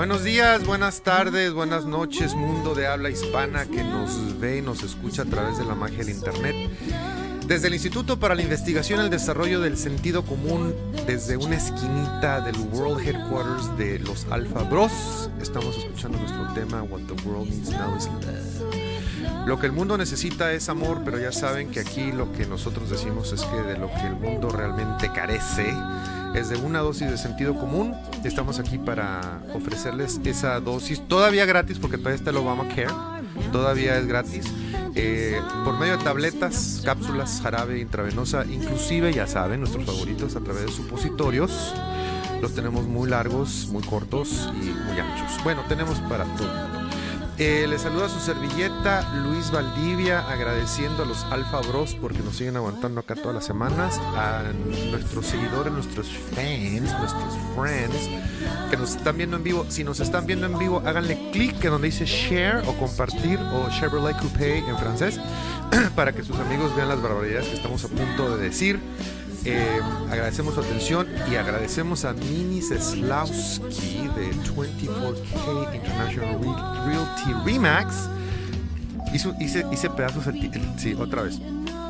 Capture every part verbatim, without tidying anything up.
Buenos días, buenas tardes, buenas noches, mundo de habla hispana que nos ve y nos escucha a través de la magia del internet. Desde el Instituto para la Investigación y el Desarrollo del Sentido Común, desde una esquinita del World Headquarters de los Alpha Bros, estamos escuchando nuestro tema What the World Needs Now is Love. Lo que el mundo necesita es amor, pero ya saben que aquí lo que nosotros decimos es que de lo que el mundo realmente carece es de una dosis de sentido común. Estamos aquí para ofrecerles esa dosis, todavía gratis porque todavía está el Obamacare, todavía es gratis, eh, por medio de tabletas, cápsulas, jarabe intravenosa, inclusive ya saben, nuestros favoritos a través de supositorios. Los tenemos muy largos, muy cortos y muy anchos. Bueno, tenemos para todo. Eh, les saluda su servilleta Luis Valdivia, agradeciendo a los Alpha Bros porque nos siguen aguantando acá todas las semanas, a nuestros seguidores, nuestros fans, nuestros friends que nos están viendo en vivo. Si nos están viendo en vivo, háganle clic en donde dice share o compartir o Chevrolet Coupé en francés para que sus amigos vean las barbaridades que estamos a punto de decir. Eh, agradecemos su atención y agradecemos a Mini Zeslowski de veinticuatro K International Realty Remax. Hizo, hice, hice pedazos el, el, sí, otra vez.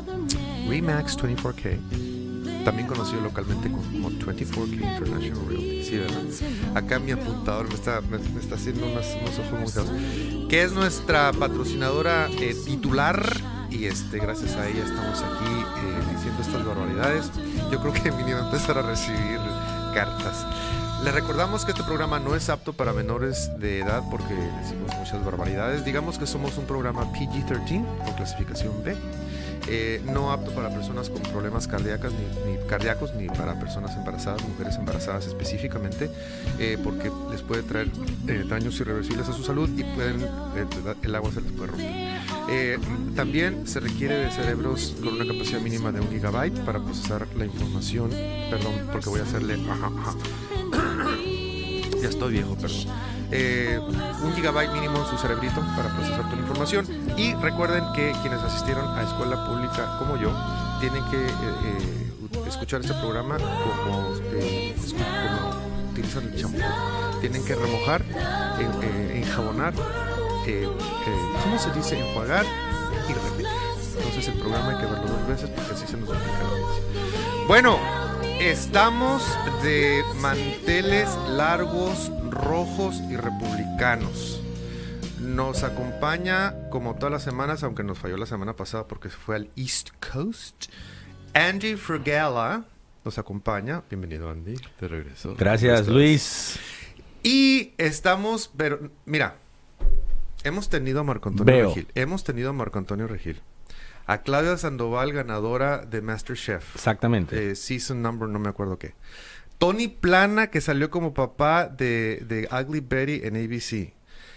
Remax veinticuatro K, también conocido localmente como veinticuatro K International Realty. Sí, ¿verdad? Acá mi apuntador me está, me, me está haciendo unos, unos ojos muy feos. Que es nuestra patrocinadora eh, titular. Y este, gracias a ella estamos aquí eh, diciendo estas barbaridades. Yo creo que Mini va a empezar a recibir cartas. Les recordamos que este programa no es apto para menores de edad porque decimos muchas barbaridades. Digamos que somos un programa P G trece con clasificación B. Eh, no apto para personas con problemas cardíacos ni, ni cardíacos ni para personas embarazadas, mujeres embarazadas específicamente, eh, porque les puede traer eh, daños irreversibles a su salud y pueden eh, el agua se les puede romper. Eh, también se requiere de cerebros con una capacidad mínima de un gigabyte para procesar la información. Perdón, porque voy a hacerle ajá, ajá. Ya estoy viejo, perdón. Eh, un gigabyte mínimo en su cerebrito para procesar toda la información. Y recuerden que quienes asistieron a escuela pública como yo tienen que eh, eh, escuchar este programa como, eh, como utilizan el champú. Tienen que remojar, eh, eh, enjabonar, eh, eh, ¿cómo se dice? Enjuagar y repetir. Entonces el programa hay que verlo dos veces porque así se nos aplica la audiencia. Bueno, estamos de manteles largos, rojos y republicanos. Nos acompaña, como todas las semanas, aunque nos falló la semana pasada porque se fue al East Coast, Andy Frugela nos acompaña. Bienvenido, Andy, de regreso. Gracias, Luis. Y estamos, pero mira, hemos tenido a Marco Antonio Veo. Regil. Hemos tenido a Marco Antonio Regil. A Claudia Sandoval, ganadora de MasterChef. Exactamente. Eh, season number, no me acuerdo qué. Tony Plana, que salió como papá de, de Ugly Betty en A B C.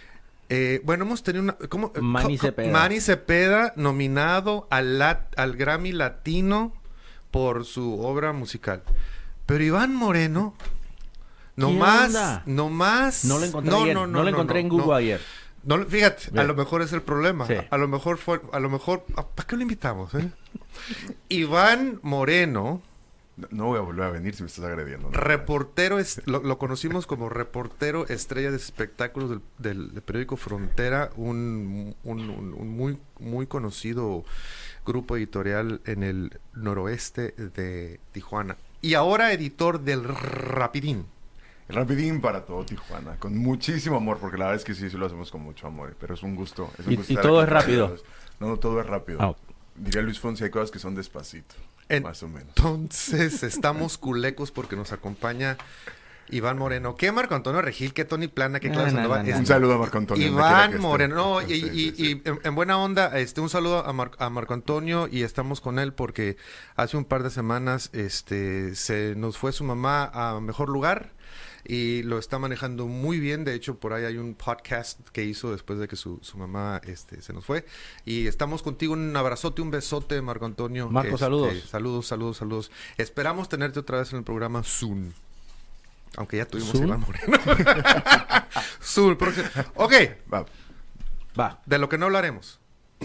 Eh, bueno, hemos tenido una... ¿cómo? Manny Co- Cepeda. Manny Cepeda, nominado al, lat, al Grammy Latino por su obra musical. Pero Iván Moreno... No ¿Qué más, onda? no más... No lo encontré no, ayer. No, No, no, lo encontré no, en Google no. ayer. No, fíjate, Bien. a lo mejor es el problema. Sí. A, a lo mejor fue, a lo mejor, ¿para qué lo invitamos? Eh? Iván Moreno, No, no voy a volver a venir si me estás agrediendo. ¿no? reportero, es, lo, lo conocimos como reportero estrella de espectáculos del, del, del periódico Frontera, un, un, un, un muy, muy conocido grupo editorial en el noroeste de Tijuana. Y ahora editor del Rapidín. El Rapidín para todo Tijuana, con muchísimo amor, porque la verdad es que sí, sí lo hacemos con mucho amor, pero es un gusto. Es un Y- gusto y estar todo aquí es con rápido. ustedes. No, no, todo es rápido. Ah. Diría Luis Fonsi, hay cosas que son despacito, En- más o menos. Entonces, estamos culecos porque nos acompaña Iván Moreno. ¿Qué Marco Antonio Regil? ¿Qué Tony Plana? ¿Qué No, Claudia no, Sandoval? no, no. Es- Un saludo a Marco Antonio. donde quiera que Iván esté. Moreno, no, y, Sí, y- sí, sí. y en, en buena onda, este, un saludo a, Mar- a Marco Antonio y estamos con él porque hace un par de semanas este, se nos fue su mamá a mejor lugar y lo está manejando muy bien. De hecho, por ahí hay un podcast que hizo después de que su, su mamá este, se nos fue. Y estamos contigo, un abrazote, un besote, Marco Antonio. Marco, Este, saludos. Saludos, saludos, saludos. Esperamos tenerte otra vez en el programa soon. Aunque ya tuvimos ¿Soon? a Iván Moreno. Soon, próximo. Ok. Va. Va. De lo que no hablaremos.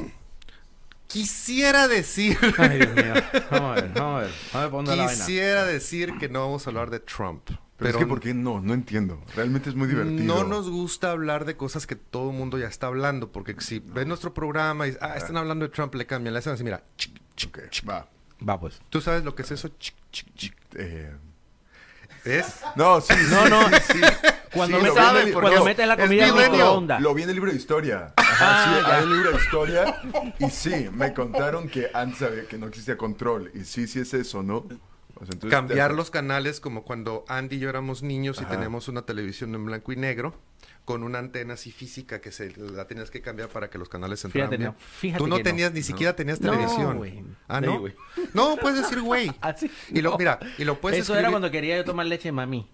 Quisiera decir... Ay, Dios mío. Vamos a ver, vamos a ver. Vamos a ver por dónde va la vaina. Quisiera decir que no vamos a hablar de Trump. Pero, es que, ¿por qué no? No entiendo. Realmente es muy divertido. No nos gusta hablar de cosas que todo el mundo ya está hablando, porque si ves nuestro programa y ah, están hablando de Trump, le cambian, le hacen así, mira. Chic, chic, Ok, chic. va. Va, pues. ¿Tú sabes lo que es eso? Chic, chic, chic. Eh, ¿Es? No, sí, sí, No, no. sí, sí. Cuando, Sí, metes, lo vi en el- cuando no, metes la es comida en milenio. microondas. Lo vi en el libro de historia. Ah, Ajá, sí, ya. hay un libro de historia. Y sí, me contaron que antes había, que no existía control. Y sí, sí es eso, ¿no? O sea, entonces, Cambiar te- los canales como cuando Andy y yo éramos niños y Ajá. teníamos una televisión en blanco y negro con una antena así física que se la tenías que cambiar para que los canales entraran Fíjate, bien. no, fíjate Tú no que tenías, no. ni siquiera tenías No, televisión. güey. Ah, Sí, ¿no? güey. No, puedes decir güey. Así. Y lo, No. mira, y lo puedes Eso escribir- era cuando quería yo tomar leche de mami.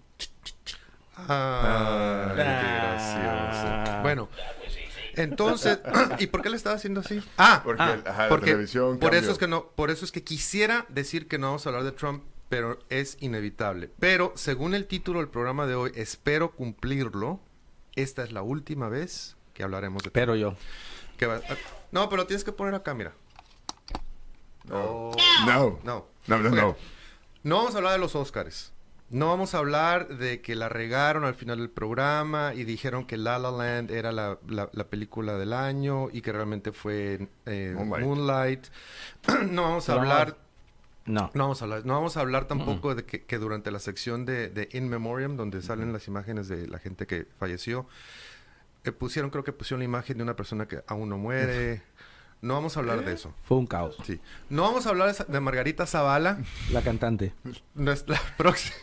Ah, qué Ah. gracioso. Bueno, entonces, ¿y por qué le estaba haciendo así? Ah, Porque, Ah, ajá, porque la televisión por cambió. eso es que no, por eso es que quisiera decir que no vamos a hablar de Trump, pero es inevitable. Pero según el título del programa de hoy, espero cumplirlo. Esta es la última vez que hablaremos de Trump. Pero yo. Que va- ah, no, pero tienes que poner acá, mira. No. No, No. no, No, no, Ok. no. No vamos a hablar de los Oscars. No vamos a hablar de que la regaron al final del programa y dijeron que La La Land era la, la- la película del año y que realmente fue eh, Moonlight. Moonlight. No vamos a Pero hablar, No. no vamos a hablar, no vamos a hablar tampoco de que, que durante la sección de, de In Memoriam, donde salen las imágenes de la gente que falleció, eh, pusieron, creo que pusieron la imagen de una persona que aún no muere. No vamos a hablar de eso. Fue un caos. Sí. No vamos a hablar de, de Margarita Zavala. La cantante. Nuestra próxima.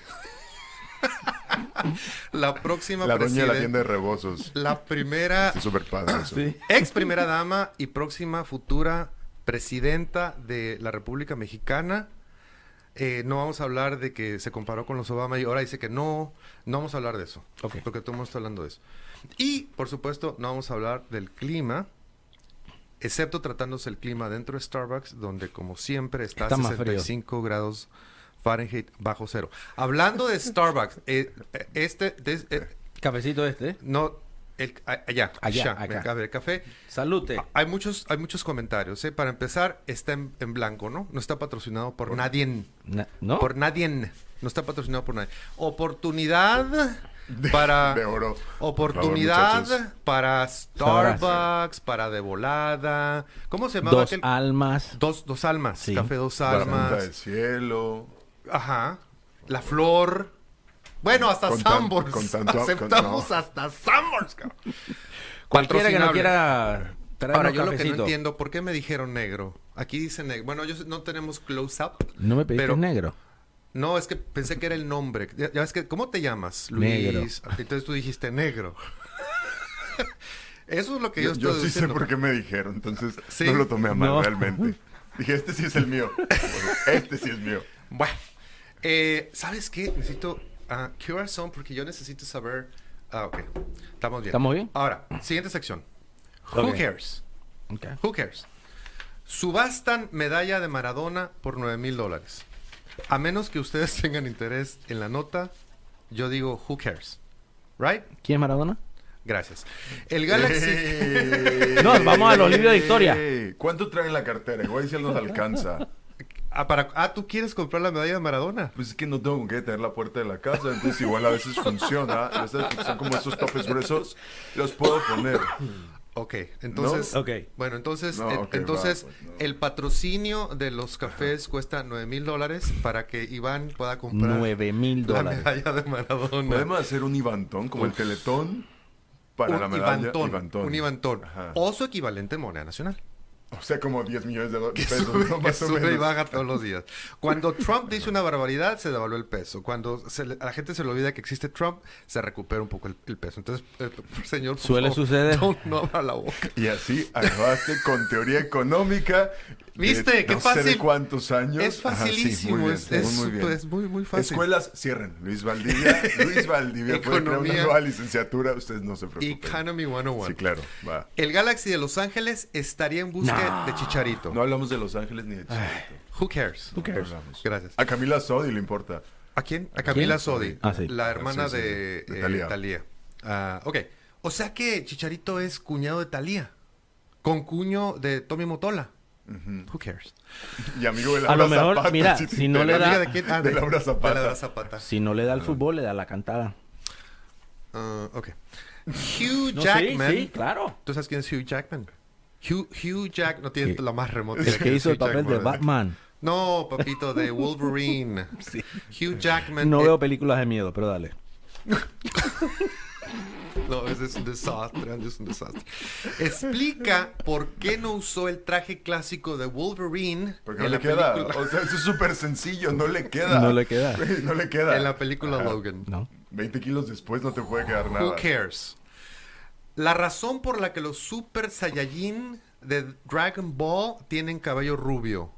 la próxima La doña de la presidenta. tienda de rebozos. La primera. Está súper padre eso. Sí. Ex primera dama y próxima futura presidenta de la República Mexicana. Eh, no vamos a hablar de que se comparó con los Obama y ahora dice que no. No vamos a hablar de eso. Ok. Porque todo el mundo está hablando de eso. Y, por supuesto, no vamos a hablar del clima. Excepto tratándose el clima dentro de Starbucks, donde como siempre está, Está a más sesenta y cinco grados Fahrenheit bajo cero. Hablando de Starbucks, eh, eh, este, des- eh, Cafecito este. no, el, a- allá, Allá, ya, acá. el café, el café. Salute. Ah, Hay muchos, hay muchos comentarios. ¿eh? Para empezar, está en, en blanco, ¿no? No está patrocinado por, nadie. Na- ¿No? Por nadie. No está patrocinado por nadie. Oportunidad para De oro. oportunidad Por favor, muchachos. para Starbucks, para de volada. ¿Cómo se llamaba Dos aquel? almas. Dos, dos almas. Sí. Café dos La punta almas. del cielo. Ajá. La flor. Bueno, hasta Con tan- Sanborns. con tanto- con- Aceptamos no. hasta Sanborns, cabrón. Cualquiera que no Patrocinable. quiera traernos Ahora, yo lo que no cafecito. entiendo, ¿por qué me dijeron negro? Aquí dice negro. Bueno, yo sé- no tenemos close-up. No me pediste pero- negro. No, es que pensé que era el nombre. Ya, ya ves que, ¿cómo te llamas? Luis. Negro. Entonces tú dijiste negro. Eso es lo que yo, Yo, yo estoy sí sé diciendo. por qué me dijeron, entonces ¿Sí? no lo tomé a mal No. realmente. Dije, este sí es el mío. Este sí es mío. Bueno, eh, ¿sabes qué? Necesito uh, Q R Zone porque yo necesito saber. Ah, ok. Estamos bien. ¿Estamos bien? Ahora, siguiente sección. Who Ok. cares? Ok. Who cares? Subastan medalla de Maradona por nueve mil dólares. A menos que ustedes tengan interés en la nota, yo digo, who cares? ¿Right? ¿Quién es Maradona? Gracias. El Galaxy. ¡Eh! No, vamos a los libros de historia. ¡Eh! ¿Cuánto trae en la cartera? Igual si él nos alcanza. Ah, para... ah, ¿tú quieres comprar la medalla de Maradona? Pues es que no tengo con qué tener la puerta de la casa, entonces igual a veces funciona. Ya sabes que son como estos topes gruesos, los puedo poner. Ok, entonces. ¿No? Ok. Bueno, entonces, No, eh, ok, entonces va, pues, no. el patrocinio de los cafés cuesta nueve mil dólares para que Iván pueda comprar Nueve mil la dólares. medalla de Maradona. Podemos hacer un Ivantón, como el Teletón, para la un medalla. Ivantón, Ivantón. un Ivantón. Ajá. O su equivalente en moneda nacional. O sea, como diez millones de do- Que pesos, sube, ¿no? que Más o sube y menos. baja todos los días. Cuando Trump dice una barbaridad, se devaluó el peso. Cuando se le- a la gente se le olvida que existe Trump, se recupera un poco el, el peso. Entonces, eh, señor, por Suele favor, suceder. No, no abra la boca. Y así acabaste con teoría económica. de ¿Viste? ¡Qué no fácil! sé de cuántos años. Es Ajá, sí, facilísimo. muy bien, es, muy, es, muy bien. es muy, muy fácil. Escuelas cierren. Luis Valdivia. Luis Valdivia puede crear una Economía. nueva licenciatura. Ustedes no se preocupen. Economy ciento uno. Sí, claro. Va. El Galaxy de Los Ángeles estaría en busca No. de Chicharito. No hablamos de Los Ángeles ni de Chicharito. Who cares? Who cares? No hablamos. Gracias. A Camila Sodi le importa. ¿A quién? A Camila ¿Quién? Sodi, Ah, sí. la hermana Sí, sí, sí. de, De eh, Thalía. Thalía. Ah, ok. O sea que Chicharito es cuñado de Thalía. Con cuño de Tommy Motola. Who cares? Y amigo de A Laura lo mejor, Zapata. mira, sí te si no le enteras. da- ¿Amiga de quién? Ah, de Laura Zapata. de Laura Zapata. Si no le da el fútbol, le da la cantada. Ah, ok. Hugh No, Jackman. sí, sí, claro. ¿Tú sabes quién es Hugh Jackman? Hugh, Hugh Jack no tiene ¿Qué? la más remota. El idea que quién hizo es el Hugh papel de Jackman. Batman. No, papito, de Wolverine. Hugh Jackman. No eh, veo películas de miedo, pero dale. No, ese es un desastre, es un desastre. Explica por qué no usó el traje clásico de Wolverine Porque no en le la queda. película, O sea, eso es súper sencillo. No le queda. No le queda. No le queda. en la película Ajá. Logan. No. veinte kilos después no te puede quedar nada. Who cares? La razón por la que los Super Saiyajin de Dragon Ball tienen cabello rubio.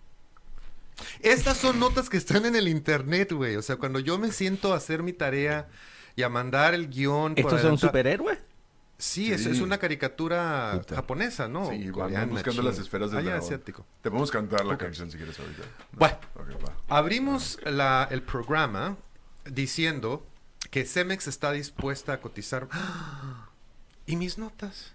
Estas son notas que están en el internet, güey. O sea, cuando yo me siento a hacer mi tarea y a mandar el guión... por ¿Estos son adelantado- superhéroes? Sí, Es, Sí. es una caricatura Puta. japonesa, ¿no? Sí, van Coreana, buscando china. las esferas del Ah, ya, dragón. asiático. Te podemos cantar la canción si quieres ahorita. No. Bueno. Ok, va. Abrimos la- el programa diciendo que Cemex está dispuesta a cotizar... ¡Ah! ¿Y mis notas?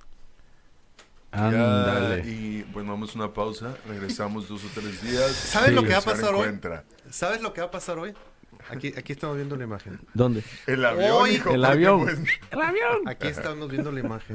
Ya, Ándale. y bueno, vamos a una pausa. Regresamos dos o tres días. ¿Sabes Sí. lo que va a Oscar pasar hoy? encuentra. ¿Sabes lo que va a pasar hoy? Aquí, aquí estamos viendo la imagen. ¿Dónde? El avión, Hoy- hijo, El porque, avión. pues, ¡El avión! Aquí estamos viendo la imagen.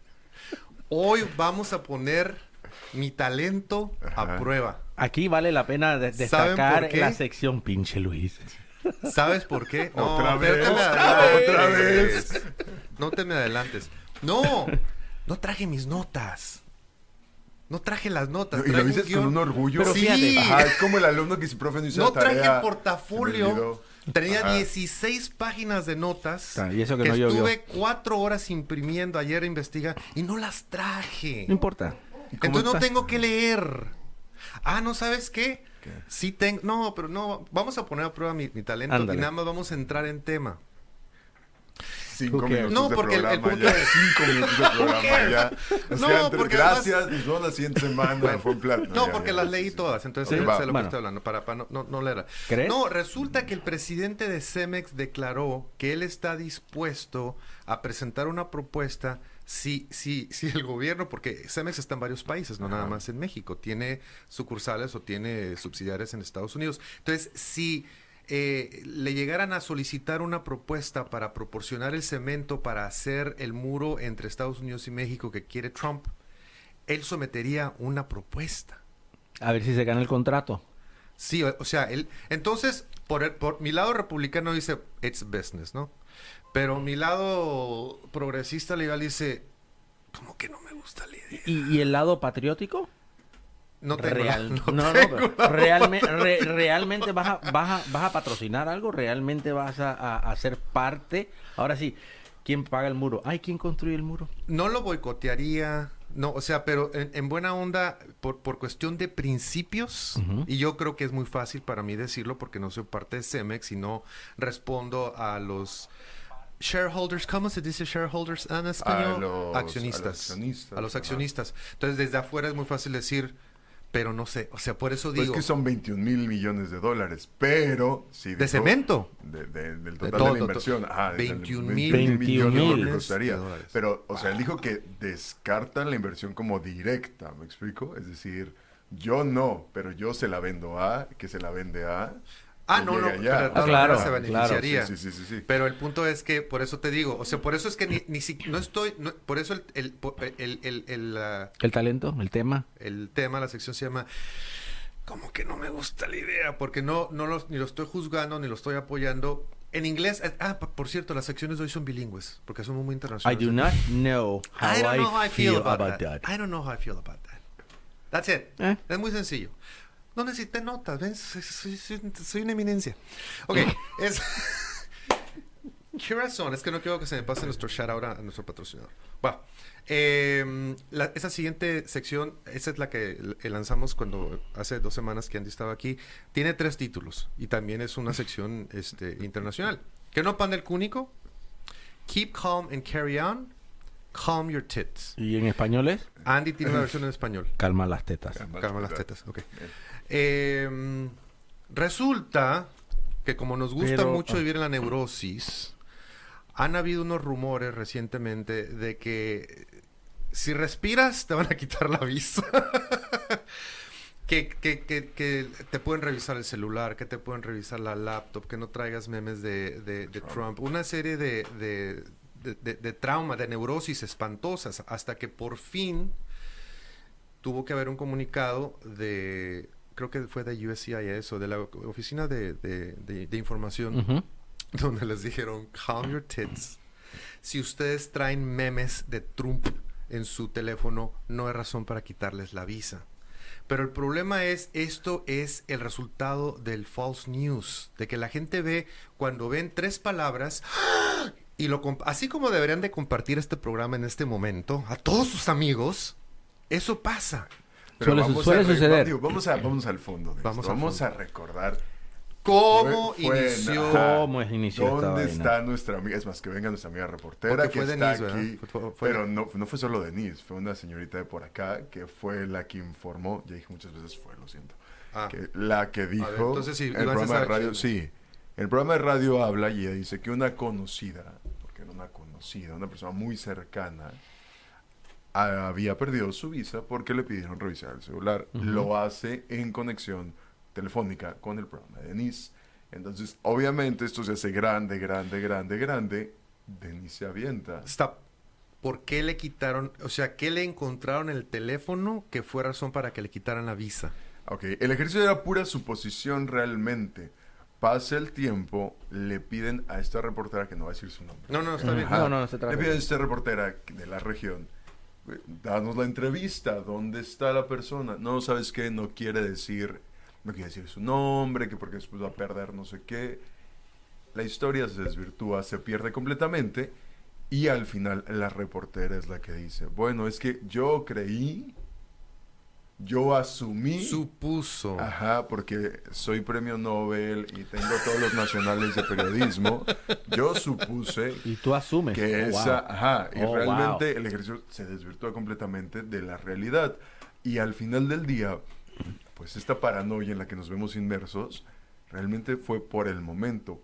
Hoy vamos a poner mi talento a Ajá. prueba. Aquí vale la pena de- ¿Saben destacar por qué? la sección pinche Luis. ¿Sabes por qué? No, Otra pero vez, te me otra adelantes. otra vez. No te me adelantes. No, no traje mis notas. No traje las notas. y lo traje un dices con guión. un orgullo. Pero Sí. fíjate, Ajá, es como el alumno que si profe no hizo No la tarea. traje el se me portafolio. olvidó. Tenía Ajá. dieciséis páginas de notas. Ah, y eso que que no llovió. estuve cuatro horas imprimiendo ayer a investigar y no las traje. No importa. Entonces no está? tengo que leer. Ah, ¿no sabes qué? ¿Qué? Sí tengo... No, pero no. Vamos a poner a prueba mi, mi talento Ándale. y nada más vamos a entrar en tema. Cinco Who cares? minutos No, de porque el- el programa punto ya. es- Cinco minutos de programa ya. O No, sea, entre- porque gracias, nos vemos la siguiente semana. Bueno, fue un plan. No, ya, porque ya, las sí, leí sí. todas, entonces Ok, sé va. sé lo que Bueno. estoy hablando, para, para no, no, no leerla. ¿Crees? No, resulta que el presidente de Cemex declaró que él está dispuesto a presentar una propuesta si, si, si el gobierno, porque Cemex está en varios países, no nada Ajá. más en México, tiene sucursales o tiene subsidiarias en Estados Unidos. Entonces, si eh, le llegaran a solicitar una propuesta para proporcionar el cemento para hacer el muro entre Estados Unidos y México que quiere Trump, él sometería una propuesta. A ver si se gana el contrato. Sí, o, o sea, él... Entonces, por, el- por mi lado republicano dice, it's business, ¿no? Pero mi lado progresista legal dice, como que no me gusta la idea. ¿Y, y el lado patriótico? No tengo la- Real- no no, no, tengo pero la- realme- re- realmente vas a, vas, a, vas a patrocinar algo, realmente vas a, a, a ser parte. Ahora sí, ¿quién paga el muro? Ay, ¿quién construye el muro? No lo boicotearía, no, o sea, pero en, en buena onda, por, por cuestión de principios, Ujú. y yo creo que es muy fácil para mí decirlo porque no soy parte de Cemex y no respondo a los shareholders, ¿cómo se dice shareholders en español? A los- accionistas. a los accionistas, A los ajá. accionistas. Entonces, desde afuera es muy fácil decir, pero no sé, o sea, por eso Pues digo, es que son veintiún mil millones de dólares, pero... Sí ¿de dijo- cemento? De, de- del De total de, todo, la inversión. to- Ajá, de- veintiún de- mil veintiún millones millones de que costaría. dólares. Pero, o sea, él dijo que descartan la inversión como directa, ¿me explico? Es decir, yo no, pero yo se la vendo a, que se la vende a... Ah, que no, no, llegue pero allá. de todas Ah, claro, maneras se claro. beneficiaría. Sí, sí, sí, sí, sí. Pero el punto es que, por eso te digo, o sea, por eso es que ni, ni si, no estoy, no- por eso el, el, el, el, el, ah, El talento, el tema. el tema, la sección se llama, como que no me gusta la idea, porque no, no los, ni lo estoy juzgando, ni lo estoy apoyando. En inglés, eh, ah, p- por cierto, las secciones de hoy son bilingües, porque somos muy I internacionales. do not know how I don't know how I I feel feel about, about that. that. I don't know how I feel about that. That's it. Eh. Es muy sencillo. No necesité notas, ¿ven? Soy, soy- soy- soy una eminencia. Ok, es... ¿Qué razón? Es que no quiero que se me pase nuestro shout out a, a nuestro patrocinador. Bueno, eh, la- esa siguiente sección, esa es la que l- lanzamos cuando hace dos semanas que Andy estaba aquí. Tiene tres títulos y también es una sección este, internacional. ¿Qué no pan del cúnico? Keep calm and carry on. Calm your tits. ¿Y en español es? Andy tiene una versión en español. Calma las tetas. Calma. Calma las tetas, ok. Eh, resulta que como nos gusta Pero- mucho vivir en la neurosis, han habido unos rumores recientemente de que si respiras te van a quitar la visa. Que, que, que, que te pueden revisar el celular, que te pueden revisar la laptop, que no traigas memes de, de, de Trump. Una serie de, de, de, de, de trauma, de neurosis espantosas, hasta que por fin tuvo que haber un comunicado de, creo que fue de U S C I S o de la Oficina de, de, de, de Información, Uh-huh. donde les dijeron, calm your tits. Si ustedes traen memes de Trump en su teléfono, no hay razón para quitarles la visa. Pero el problema es, esto es el resultado del false news, de que la gente ve, cuando ven tres palabras, y lo comp- así como deberían de compartir este programa en este momento, a todos sus amigos, eso pasa. Pero Suele- vamos suele a re- suceder. digo, vamos, a, vamos al fondo de Vamos esto. al Vamos fondo. a recordar ¿Cómo Fue- fue- inició? ajá. ¿Cómo es inició esta ¿Dónde vaina? está nuestra amiga? Es más, que venga nuestra amiga reportera Porque que fue está Denise, aquí. ¿verdad? Fue- fue- Pero no, no fue solo Denise, fue una señorita de por acá que fue la que informó. Ya dije muchas veces fue, lo siento. Ah. Que la que dijo. ver, entonces sí, el ibas a programa de estar radio, aquí. sí. El programa de radio habla y ella dice que una conocida, porque era una conocida, una persona muy cercana, a- había perdido su visa porque le pidieron revisar el celular. Ujú. Lo hace en conexión telefónica con el programa de Denise. Entonces, obviamente, esto se hace grande, grande, grande, grande. Denise se avienta. Stop. ¿Por qué le quitaron, o sea, qué le encontraron en el teléfono que fue razón para que le quitaran la visa? Ok, el ejercicio era pura suposición realmente. Pasa el tiempo, le piden a esta reportera, que no va a decir su nombre. No, no, está bien. No, no, no se trata Le piden a de esta reportera de la región, eh, danos la entrevista, ¿dónde está la persona? No, ¿sabes qué? No quiere decir, no quiere decir su nombre, que porque después va a perder no sé qué. La historia se desvirtúa, se pierde completamente y al final la reportera es la que dice, bueno, es que yo creí, yo asumí... Supuso. Ajá, porque soy premio Nobel y tengo todos los nacionales de periodismo. Yo supuse Y tú asumes. que Oh, esa, wow. ajá, y Oh, realmente el ejercicio se desvirtúa completamente de la realidad. Y al final del día, pues esta paranoia en la que nos vemos inmersos, realmente fue por el momento.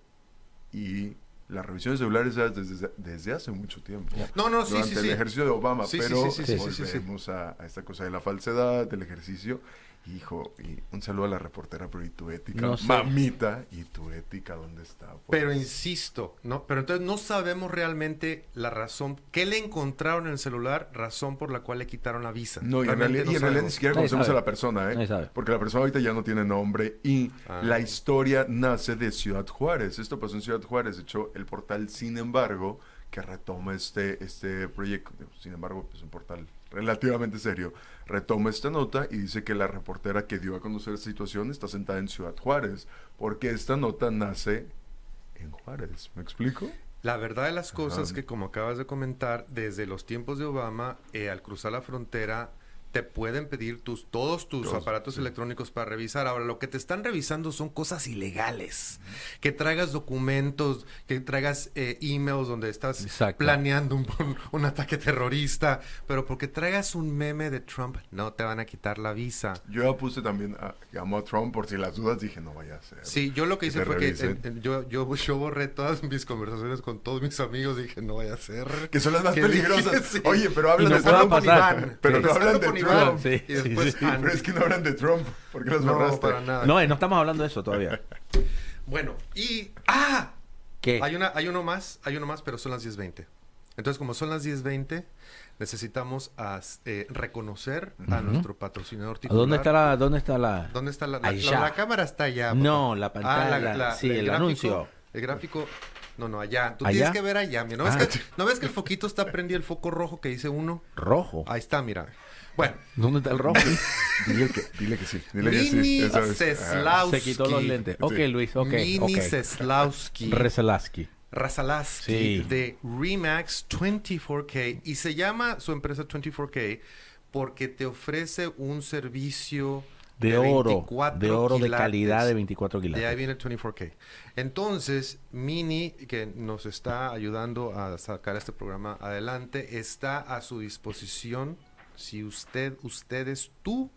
Y las revisiones celulares ya desde, desde hace mucho tiempo. No, no, sí, Durante sí, el sí. ejercicio de Obama, Sí, sí, pero sí, sí, sí, sí, sí. volvemos a, a esta cosa de la falsedad, del ejercicio. Hijo, y un saludo a la reportera, pero ¿y tu ética? No sé. Mamita, ¿y tu ética dónde está? Pues, Pero insisto, ¿no? Pero entonces no sabemos realmente la razón. ¿Qué le encontraron en el celular? Razón por la cual le quitaron la visa. No, y en Realmente realidad, no y en realidad ni sabemos. siquiera Nadie conocemos sabe. a la persona, ¿eh? Nadie sabe. Porque la persona ahorita ya no tiene nombre y Ah. la historia nace de Ciudad Juárez. Esto pasó en Ciudad Juárez. De hecho, el portal, sin embargo, que retoma este, este proyecto, sin embargo, es un portal relativamente serio, retoma esta nota y dice que la reportera que dio a conocer esta situación está sentada en Ciudad Juárez, porque esta nota nace en Juárez. ¿Me explico? La verdad de las cosas Ajá. que, como acabas de comentar, desde los tiempos de Obama, eh, al cruzar la frontera, te pueden pedir tus todos tus Todos, aparatos sí. electrónicos para revisar. Ahora, lo que te están revisando son cosas ilegales. Que traigas documentos, que traigas eh, emails donde estás Exacto. planeando un, un, un ataque terrorista. Pero porque traigas un meme de Trump, no te van a quitar la visa. Yo ya puse también, a, llamo a Trump por si las dudas, dije, no vaya a ser. Sí, yo lo que Que hice te fue que revisen. en- en- yo, yo, yo borré todas mis conversaciones con todos mis amigos. Dije, no vaya a ser. Que son las más Que peligrosas. dije, sí. Oye, pero hablan Y no de puedan Trump. con pasar. Iván, Pero Sí. no hablan de con Trump. Iván, Sí, y después sí, sí. Andy. Pero es que no hablan de Trump. ¿Por qué los No, borraste? para nada. No, eh, no estamos hablando de eso todavía. Bueno, y... ¡Ah! ¿Qué? Hay, una, hay uno más, hay uno más, pero son las diez veinte. Entonces, como son las diez veinte, necesitamos as- eh, reconocer a Ujú. nuestro patrocinador titular. ¿Dónde está la...? ¿Dónde está la...? ¿Dónde está la, la, Allá. la- la cámara? Está allá. papá. No, la pantalla, sí, el gráfico- anuncio. El gráfico... No, no, allá. Tú ¿Allá? tienes que ver allá. Mira. ¿No, Ah. ves que, ¿No ves que el foquito está prendido, el foco rojo que dice uno? Rojo. Ahí está, mira. Bueno, ¿Dónde está el rojo? Dile que, dile que sí. Dile que sí. Mini esa vez. Ah, Seslao. Se quitó los lentes. Ok, Sí. Luis, ok, Mini ok. Seslowski. Reselaski. Razalaski Sí. de Remax veinticuatro K, y se llama su empresa veinticuatro K porque te ofrece un servicio De oro, veinticuatro de oro de quilates. calidad de veinticuatro De ahí quilates. viene el veinticuatro K. Entonces, Mini, que nos está ayudando a sacar este programa adelante, está a su disposición. Si usted, ustedes, tú,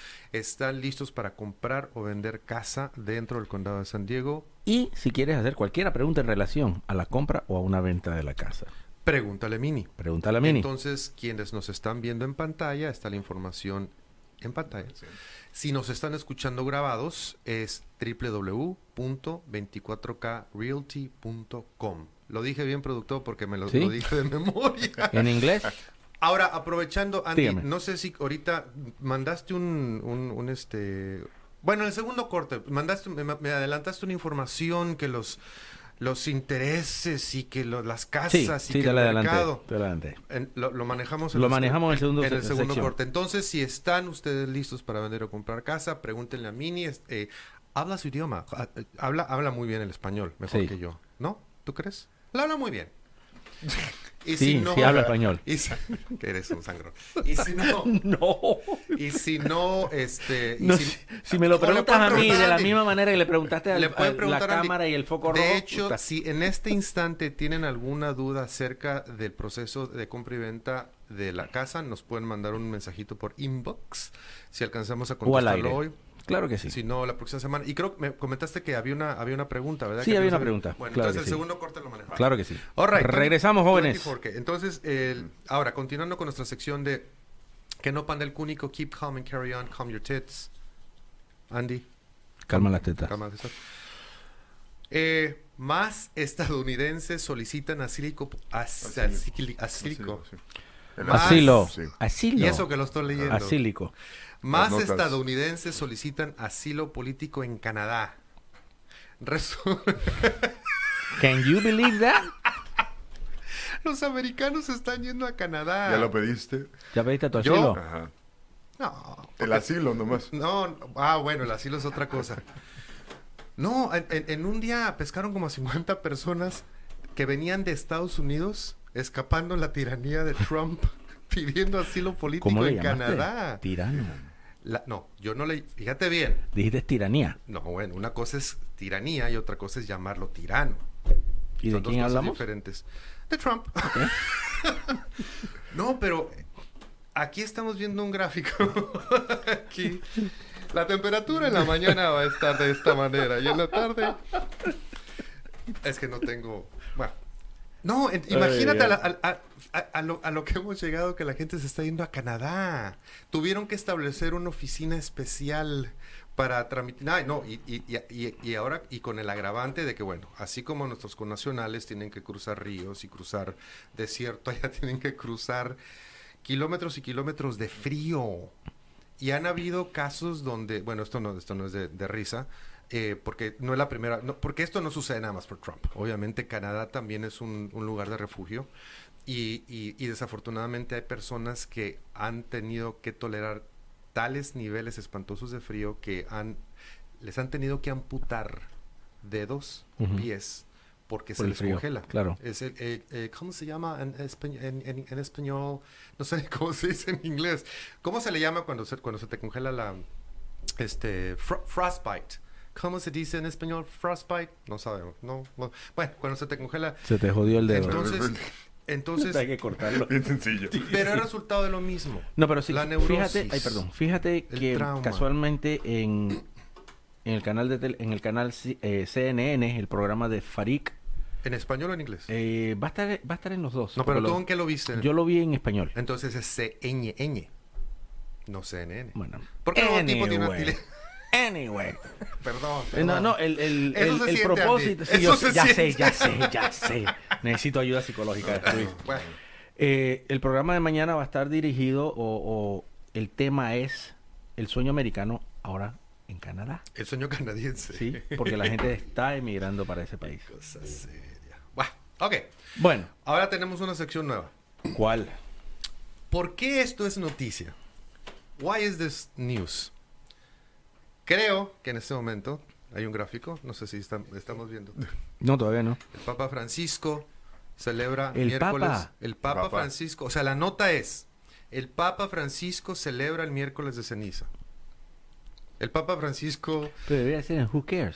están listos para comprar o vender casa dentro del condado de San Diego, Y si quieres hacer cualquier pregunta en relación a la compra o a una venta de la casa, pregúntale Mini. pregúntale a Mini. Entonces, quienes nos están viendo en pantalla, está la información En pantalla. Sí. Si nos están escuchando grabados, es doble u doble u doble u punto veinticuatro K realty punto com. Lo dije bien, productor, porque me lo, ¿Sí? lo dije de memoria. ¿En inglés? Ahora, aprovechando, Andy, Dígame. no sé si ahorita mandaste un, un, un, este... Bueno, en el segundo corte, mandaste, me, me adelantaste una información que los, los intereses y que lo- las casas Sí, y sí, que te el la adelanté. mercado... Te la adelanté. En- lo, lo manejamos en Lo el manejamos en el segundo en el se- segundo sección. corte. Entonces, si están ustedes listos para vender o comprar casa, pregúntenle a Mini. es- eh, habla su idioma. Ah, eh, Habla, habla muy bien el español, mejor Sí. que yo. ¿No? ¿Tú crees? Lo habla muy bien. Y Sí, sí habla español. Y si, que eres un sangrón. Y si no, No. y si no, este... y No, si, si, si me lo o le preguntas pueden a mí preguntar de la Andy. misma manera que le preguntaste al, Le pueden a la preguntar a Andy. cámara y el foco rojo. De hecho, puta. si en este instante tienen alguna duda acerca del proceso de compra y venta de la casa, nos pueden mandar un mensajito por inbox si alcanzamos a O al contestarlo aire. hoy. Claro que sí. Si no, la próxima semana. Y creo que me comentaste que había una había una pregunta, ¿verdad? Sí, Que había no una sabía. pregunta. Bueno, Claro entonces que el sí. segundo corte lo manejamos. Claro que sí. All right, Regresamos, jóvenes. veinticuatro K. Entonces, el, ahora, continuando con nuestra sección de que no panda el cúnico, keep calm and carry on, calm your tits. Andy. Calma las tetas. Calma, César. Eh, más estadounidenses solicitan asilo. as- Asilo. asili- asilo. Sí. El Más- Asilo. Sí. Asilo. Y eso que lo estoy leyendo. Asílico. Más Las notas. estadounidenses solicitan asilo político en Canadá. Resu- Can you believe that? Los americanos están yendo a Canadá. ¿Ya lo pediste? ¿Ya pediste tu ¿Yo? asilo? Ajá. No. El asilo nomás. No, no. Ah, bueno, el asilo es otra cosa. No, en, en- en un día pescaron como a cincuenta personas que venían de Estados Unidos escapando la tiranía de Trump, pidiendo asilo político ¿Cómo le en llamaste? Canadá. Tirano. La- no, yo no le... Fíjate bien. Dijiste tiranía. No, bueno, una cosa es tiranía y otra cosa es llamarlo tirano. ¿Y Son de dos quién cosas hablamos? diferentes. De Trump. No, pero aquí estamos viendo un gráfico. Aquí. La temperatura en la mañana va a estar de esta manera y en la tarde... Es que no tengo... Bueno. No, en- imagínate a, la- a- a- a- a lo, a lo que hemos llegado, que la gente se está yendo a Canadá. Tuvieron que establecer una oficina especial para tramitar... Ay, no, y, y, y, y ahora, y con el agravante de que, bueno, así como nuestros connacionales tienen que cruzar ríos y cruzar desierto, allá tienen que cruzar kilómetros y kilómetros de frío. Y han habido casos donde, bueno, esto no, esto no es de, de risa, eh, porque no es la primera, no, porque esto no sucede nada más por Trump. Obviamente Canadá también es un, un lugar de refugio y, y, y desafortunadamente hay personas que han tenido que tolerar tales niveles espantosos de frío que han, les han tenido que amputar dedos o Ujú. pies porque Por se el les frío, congela. claro. Es el, eh, eh, ¿cómo se llama en, espa- en, en- en español? No sé cómo se dice en inglés. ¿Cómo se le llama cuando se, cuando se te congela la este fro- frostbite? ¿Cómo se dice en español frostbite? No sabemos. No, no. Bueno, cuando se te congela. Se te jodió el dedo. Entonces, entonces, Hay que cortarlo. Bien sencillo. pero es resultado de lo mismo. No, pero sí, La fíjate, neurosis, ay, perdón, fíjate el que trauma. casualmente en, en el canal de tele- en el canal C- eh, C N N, el programa de Farik, ¿En español o en inglés? eh, va a estar va a estar en los dos. no, pero porque tú lo- en qué lo viste. yo lo vi en español. Entonces es C N N, no C N N. Bueno, ¿Por qué el tipo tiene una anyway, tele? anyway. Perdón, Eh, No, perdón. no, el, el, Eso el, se el siente, propósito. Andy. sí, yo Eso se ya sé, siente. ya sé, ya sé. Necesito ayuda psicológica de Luis. Bueno, Eh, el programa de mañana va a estar dirigido o, o el tema es el sueño americano ahora en Canadá. el sueño canadiense. Sí, porque la gente está emigrando para ese país. Cosa seria. Bueno, ok. Bueno, Ahora tenemos una sección nueva. ¿cuál? ¿Por qué esto es noticia? Why is this news? Creo que en este momento hay un gráfico, no sé si están- estamos viendo. No, todavía no. El Papa Francisco celebra ¿El miércoles. Papa? El Papa, Papa. Francisco, o sea, la nota es: el Papa Francisco celebra el miércoles de ceniza. El Papa Francisco. Pero debería decir en Who Cares.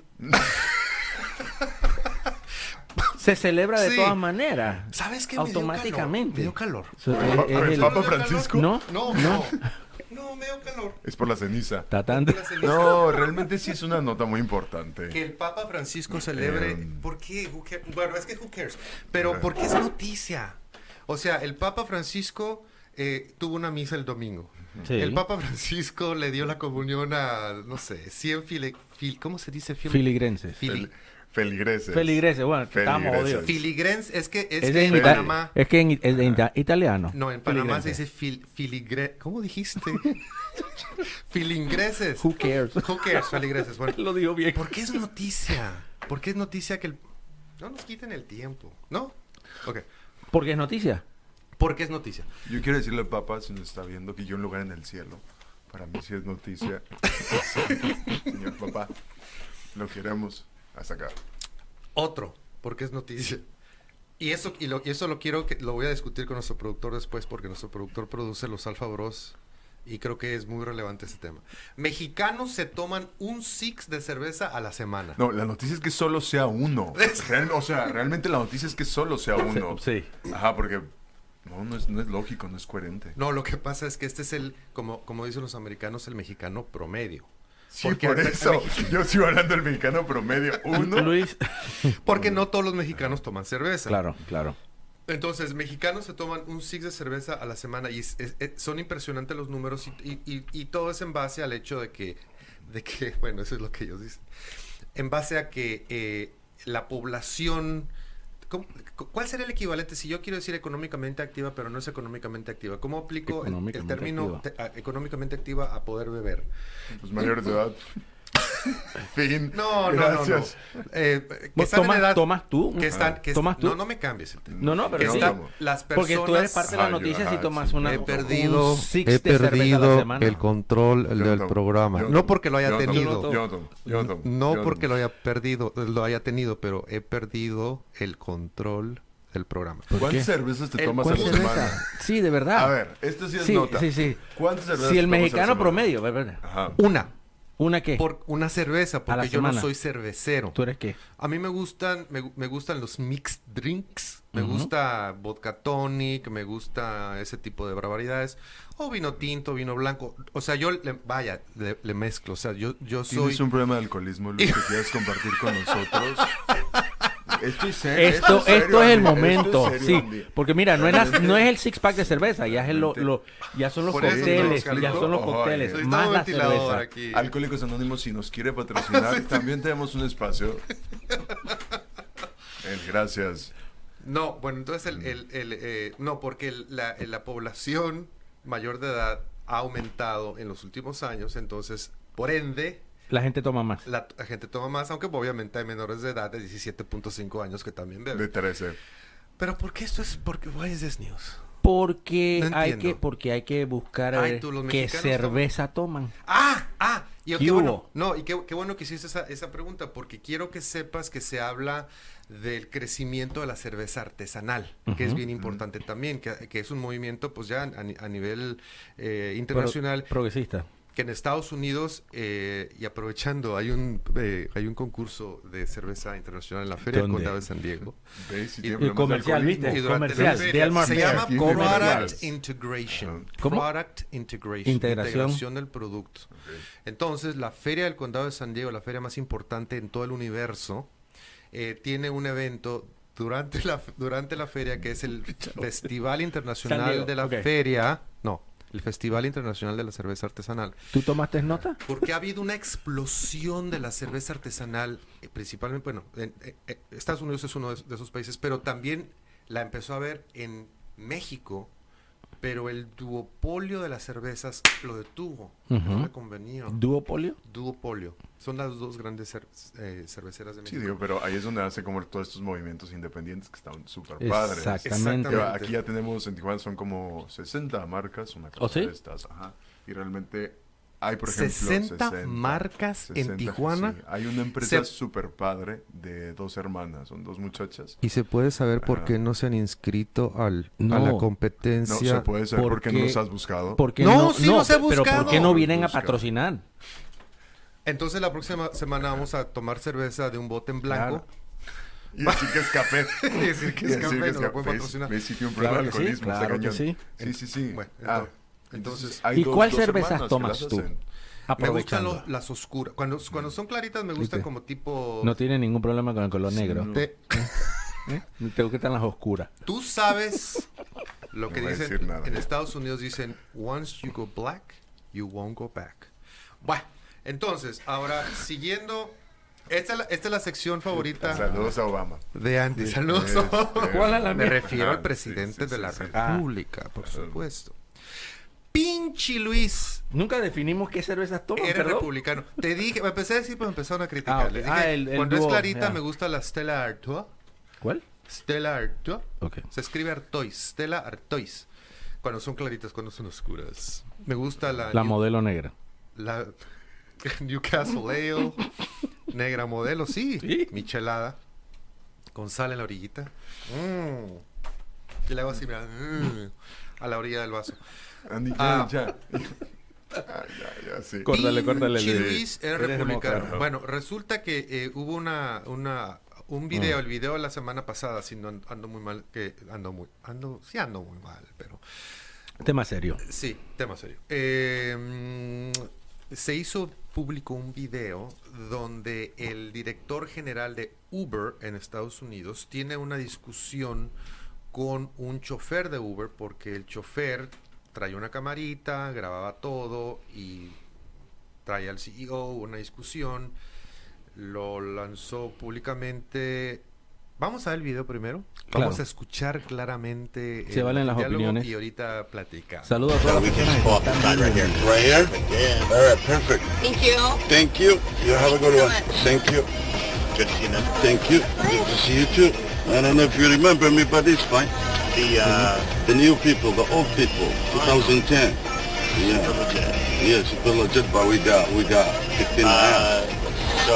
Se celebra de Sí. todas maneras. ¿Sabes qué? Automáticamente. Me dio calor. So, ¿El es- Papa- es el el- Papa Francisco? ¿No? No, no. No, me dio calor. Es por la ceniza. Está tan- La ceniza. No, realmente sí es una nota muy importante. Que el Papa Francisco celebre. Em. ¿Por qué? Who cares? Bueno, es que who cares. Pero ¿por qué es noticia? O sea, el Papa Francisco eh, tuvo una misa el domingo. Sí. El Papa Francisco le dio la comunión a, no sé, cien file, fil, ¿cómo se dice? Fil, Filigrenses. fili- Fel- feligreses. Feligreses, bueno, que estamos Feligreses. jodidos. Filigrens, es que, es Es, que de en ita- Panamá... es que en, es de ita- italiano. No, en Panamá Filigrenses. se dice fil, filigre... ¿Cómo dijiste? Filingreses. Who cares? Who cares? Feligreses. Bueno, Lo digo bien. ¿por qué es noticia? ¿Por qué es noticia que el... No nos quiten el tiempo, ¿no? Ok. Porque es noticia. ¿Por qué es noticia? Yo quiero decirle al Papa, si nos está viendo, que yo un lugar en el cielo. Para mí sí es noticia. Señor Papá, lo queremos hasta acá. Otro, porque es noticia. Y eso, y, lo, y eso lo quiero que lo voy a discutir con nuestro productor después, porque nuestro productor produce los Alfa Bros. Y creo que es muy relevante ese tema. Mexicanos se toman un six de cerveza a la semana. No, la noticia es que solo sea uno. Real- o sea, realmente la noticia es que solo sea uno. Sí. Ajá, porque no, no es, no es lógico, no es coherente. No, lo que pasa es que este es el, como, como dicen los americanos, el mexicano promedio. Sí, Porque por al- eso. al Yo sigo hablando del mexicano promedio. Uno. Luis. Porque no todos los mexicanos toman cerveza. Claro, claro. Entonces, mexicanos se toman un six de cerveza a la semana y es- es- es- son impresionantes los números y, y- y- y todo es en base al hecho de que, de que, bueno, eso es lo que ellos dicen, en base a que eh, la población, ¿cómo- ¿cuál sería el equivalente? Si yo quiero decir económicamente activa, pero no es económicamente activa, ¿cómo aplico el, el Económicamente término activa. te- a- económicamente activa a poder beber? Pues mayores de edad. Fin. No, no, no, no. Gracias. Eh, que Vos están en tomas, edad... tomas tú. Que están, que ¿Tomas tú? No, no me cambies el tema. No, no, pero Que sí. están tomo. las personas... Porque tú eres parte de la Ajá, yo- noticia si ajá, tomas sí. una. He perdido, un six he de cerveza a la perdido semana. el control Yo del tomo, programa. yo No tomo, porque lo haya yo tomo, tenido. Yo tomo, yo tomo, No yo porque tomo. lo haya perdido, lo haya tenido, pero he perdido el control del programa. ¿Por ¿Cuántas qué? cervezas te El- tomas a ¿Cuál la cerveza? semana? Sí, de verdad. A ver, esto sí es Sí, nota. sí, sí. ¿Cuántas cervezas Si te el tomas a la mexicano semana? promedio, ¿verdad? Ajá. Una, ¿Una qué? por una cerveza, A la porque yo no semana. soy cervecero. ¿Tú eres qué? A mí me gustan, me, gu- me gustan los mixed drinks, me Ujú. gusta vodka tonic, me gusta ese tipo de barbaridades, o vino tinto, vino blanco. O sea, yo, le- vaya, le, le mezclo. O sea, yo, yo soy... ¿Tienes un problema de alcoholismo, Luis, que quieras compartir con nosotros? Estoy serio. Esto, serio, esto es el Andy, esto momento, serio, sí, Andy. porque mira, no es, la- no es el six pack de cerveza, ya es el lo, lo- ya son los Por eso cócteles, estamos ya son los Oye, cócteles, Necesitamos más un la ventilador cerveza. aquí. Alcohólicos Anónimos, si nos quiere patrocinar, también tenemos un espacio. Eh, gracias. No, bueno, entonces el, el, el, eh, no, porque el- la, el- la población mayor de edad ha aumentado en los últimos años, entonces, por ende, La gente toma más. la, la gente toma más, aunque obviamente hay menores de edad de diecisiete punto cinco años que también De beben. trece. Pero ¿por qué esto es? Porque, why is this news? Porque No hay entiendo. que, porque hay que buscar Ay, eh, tú, los qué mexicanos cerveza toman. Ah, ah, y ¿Qué qué bueno, hubo? no, y qué, qué bueno que hiciste esa, esa pregunta, porque quiero que sepas que se habla del crecimiento de la cerveza artesanal, que es Ujú. bien importante también, que, que es un movimiento pues ya a, ni- a nivel eh, Pro- internacional, progresista. que en Estados Unidos, eh, y aprovechando, hay un eh, hay un concurso de cerveza internacional en la Feria del ¿Dónde? Condado de San Diego. ¿Ves? Si Y- tiene y problemas de comercial, alcoholismo. ¿viste? Y durante comercial, la feria Delmar se Fair. llama Aquí Product comerciales. Integration. ¿Cómo? Product Integration. Integración. Integración del producto. Entonces, la Feria del Condado de San Diego, la feria más importante en todo el universo, eh, tiene un evento durante la, durante la feria que es el Festival San Internacional Diego, de la ok. Feria. No, el Festival Internacional de la Cerveza Artesanal. ¿Tú tomaste nota? Porque ha habido una explosión de la cerveza artesanal, eh, principalmente, bueno, en, eh, eh, Estados Unidos es uno de, de esos países, pero también la empezó a ver en México, pero el duopolio de las cervezas lo detuvo, no Ujú. le convenía. ¿Duopolio? Duopolio. Son las dos grandes cer- eh, cerveceras de Sí, México. digo, pero ahí es donde hace como todos estos movimientos independientes que están súper padres. Exactamente. Que Exactamente. aquí ya tenemos en Tijuana son como sesenta marcas, una cosa ¿Oh, sí? de estas, ajá. Y realmente hay, por ejemplo, sesenta marcas en Tijuana. sí. Hay una empresa Se- súper padre de dos hermanas, son dos muchachas. ¿Y se puede saber por Ajá. qué no se han inscrito al, No. a la No competencia? se puede saber por qué no porque- los has buscado. ¿Por qué No, no? sí los he Pero ¿por buscado. qué no vienen a Busca. patrocinar? Entonces la próxima semana vamos a tomar cerveza de un bote en blanco. Y decir que es café. Y decir que es Y decir café, que es no lo café. pueden patrocinar. ¿Ves? Sí tiene un problema Claro de que sí, alcoholismo, está claro que cañón. sí. Sí, sí, sí. Bueno, Ah, entonces- hay ¿Y dos- cuál dos cervezas hermanas que tomas las tú? hacen. Me Aprovechando. gustan los- las oscuras. Cuando, cuando son claritas me gustan ¿Viste? como tipo... No tiene ningún problema con el color negro. no. Te- ¿Eh? Te gustan las oscuras. Tú sabes Lo que No voy a dicen decir nada. en Estados Unidos dicen, once you go black, you won't go back. Bueno, entonces, ahora, siguiendo... Esta es, la, esta es la sección favorita Saludos a Obama. de Andy. Saludos. Este, ¿Cuál es la Me mía? refiero Ah, al presidente sí, sí, de la sí, sí. República, por supuesto. Pinche Luis. Nunca definimos qué cervezas toman, Eres perdón. republicano. Te dije, me empecé a decir, pues me empezaron a criticar. Ah, ok. Les dije, Ah, el- el cuando dúo, es clarita, ya. me gusta la Stella Artois. ¿Cuál? Stella Artois. Ok. Se escribe Artois. Stella Artois. Cuando son claritas, cuando son oscuras. Me gusta la... La New- modelo negra. La Newcastle Ale. Negra modelo, sí. Sí. Michelada. Con sal en la orillita. Mm. Y le hago así, mira. mm, a la orilla del vaso. Andy, ya, Ah. ya. Ah, ya, ya, sí. Córtale, córtale. Pinche el- Luis era Eres republicano. demócrata. Bueno, resulta que eh, hubo una, una, un video, Mm. el video de la semana pasada, si no an- ando muy mal, que ando muy, ando, sí ando muy mal, pero Tema serio. sí, tema serio. Eh, mm, se hizo público un video donde el director general de Uber en Estados Unidos tiene una discusión con un chofer de Uber porque el chofer traía una camarita, grababa todo y traía al C E O una discusión, lo lanzó públicamente. Vamos a ver el video primero. Claro. Vamos a escuchar claramente Se valen las diálogo opiniones. y ahorita platicamos. Saludos a todas las we can personas just pull que up the están side right here. viendo. Right here? Yeah. All right, perfect. Thank you. Thank you. You have a good one. Thank you. Good to see you, man. Thank you. Good to see you too. I don't know if you remember me, but it's fine. The uh, the new people, the old people, twenty ten. Yeah. Super legit. Yeah, super legit, but we got we got fifteen. Uh, so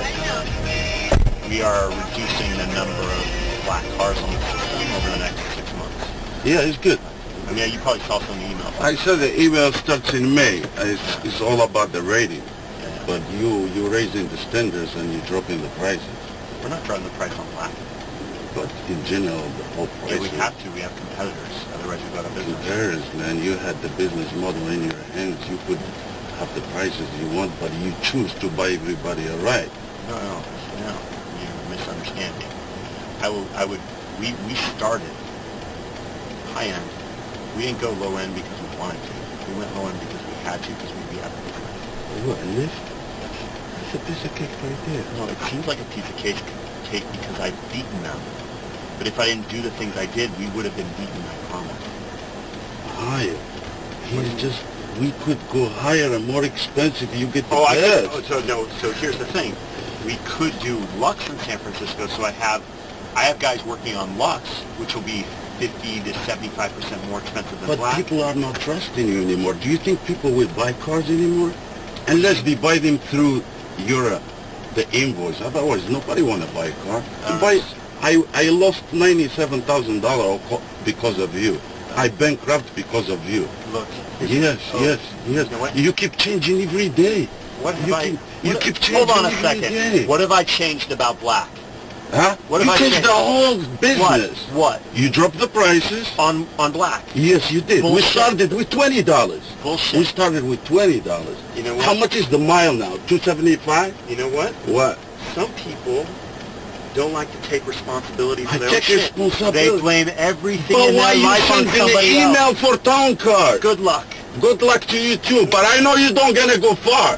we are reducing the number of black cars on the system over the next six months. Yeah, it's good. I mean, you probably saw some emails. I saw the email starts in May. It's, it's all about the rating. But you, you're raising the standards and you're dropping the prices. We're not dropping the price on black. But in general, the whole price... Yeah, we have to. We have competitors. Otherwise, we've got a business. Competitors, man. You had the business model in your hands. You could have the prices you want, but you choose to buy everybody a ride. No, no, no. You're misunderstanding. I, will, I would... We, we started high-end. We didn't go low-end because we wanted to. We went low-end because we had to, because we had to. What, a lift? That's a piece of cake right there. No, it seems like a piece of cake, cake because I've beaten them. But if I didn't do the things I did, we would have been beaten, I promise. Higher? He's just... We could go higher and more expensive. You get the Oh, I best. could, oh, so no. So here's the thing: we could do Lux in San Francisco. So I have, I have guys working on Lux, which will be fifty to seventy-five percent more expensive than But black. people are not trusting you anymore. Do you think people will buy cars anymore? Unless they buy them through Europe, the invoice. Otherwise, nobody want to buy a car. To Um, buy, I, I lost ninety-seven thousand dollars because of you. I bankrupt because of you. Look. Yes, oh, yes, yes. You know what? You keep changing every day. What have you I? keep, you what- keep hold changing on a every second. day. What have I changed about black? Huh? what you have I changed changed? the whole business. What? What? You dropped the prices. On on black? Yes, you did. We Bullshit. started with twenty dollars. Bullshit. We started with twenty dollars. You know what? How much is the mile now? Two seventy-five. You know what? What? Some people don't like to take responsibility for I their take own shit. responsibility. They blame everything But in why their you life on sending an somebody email else. for town car? Good luck. Good luck to you too. But I know you don't gonna go far.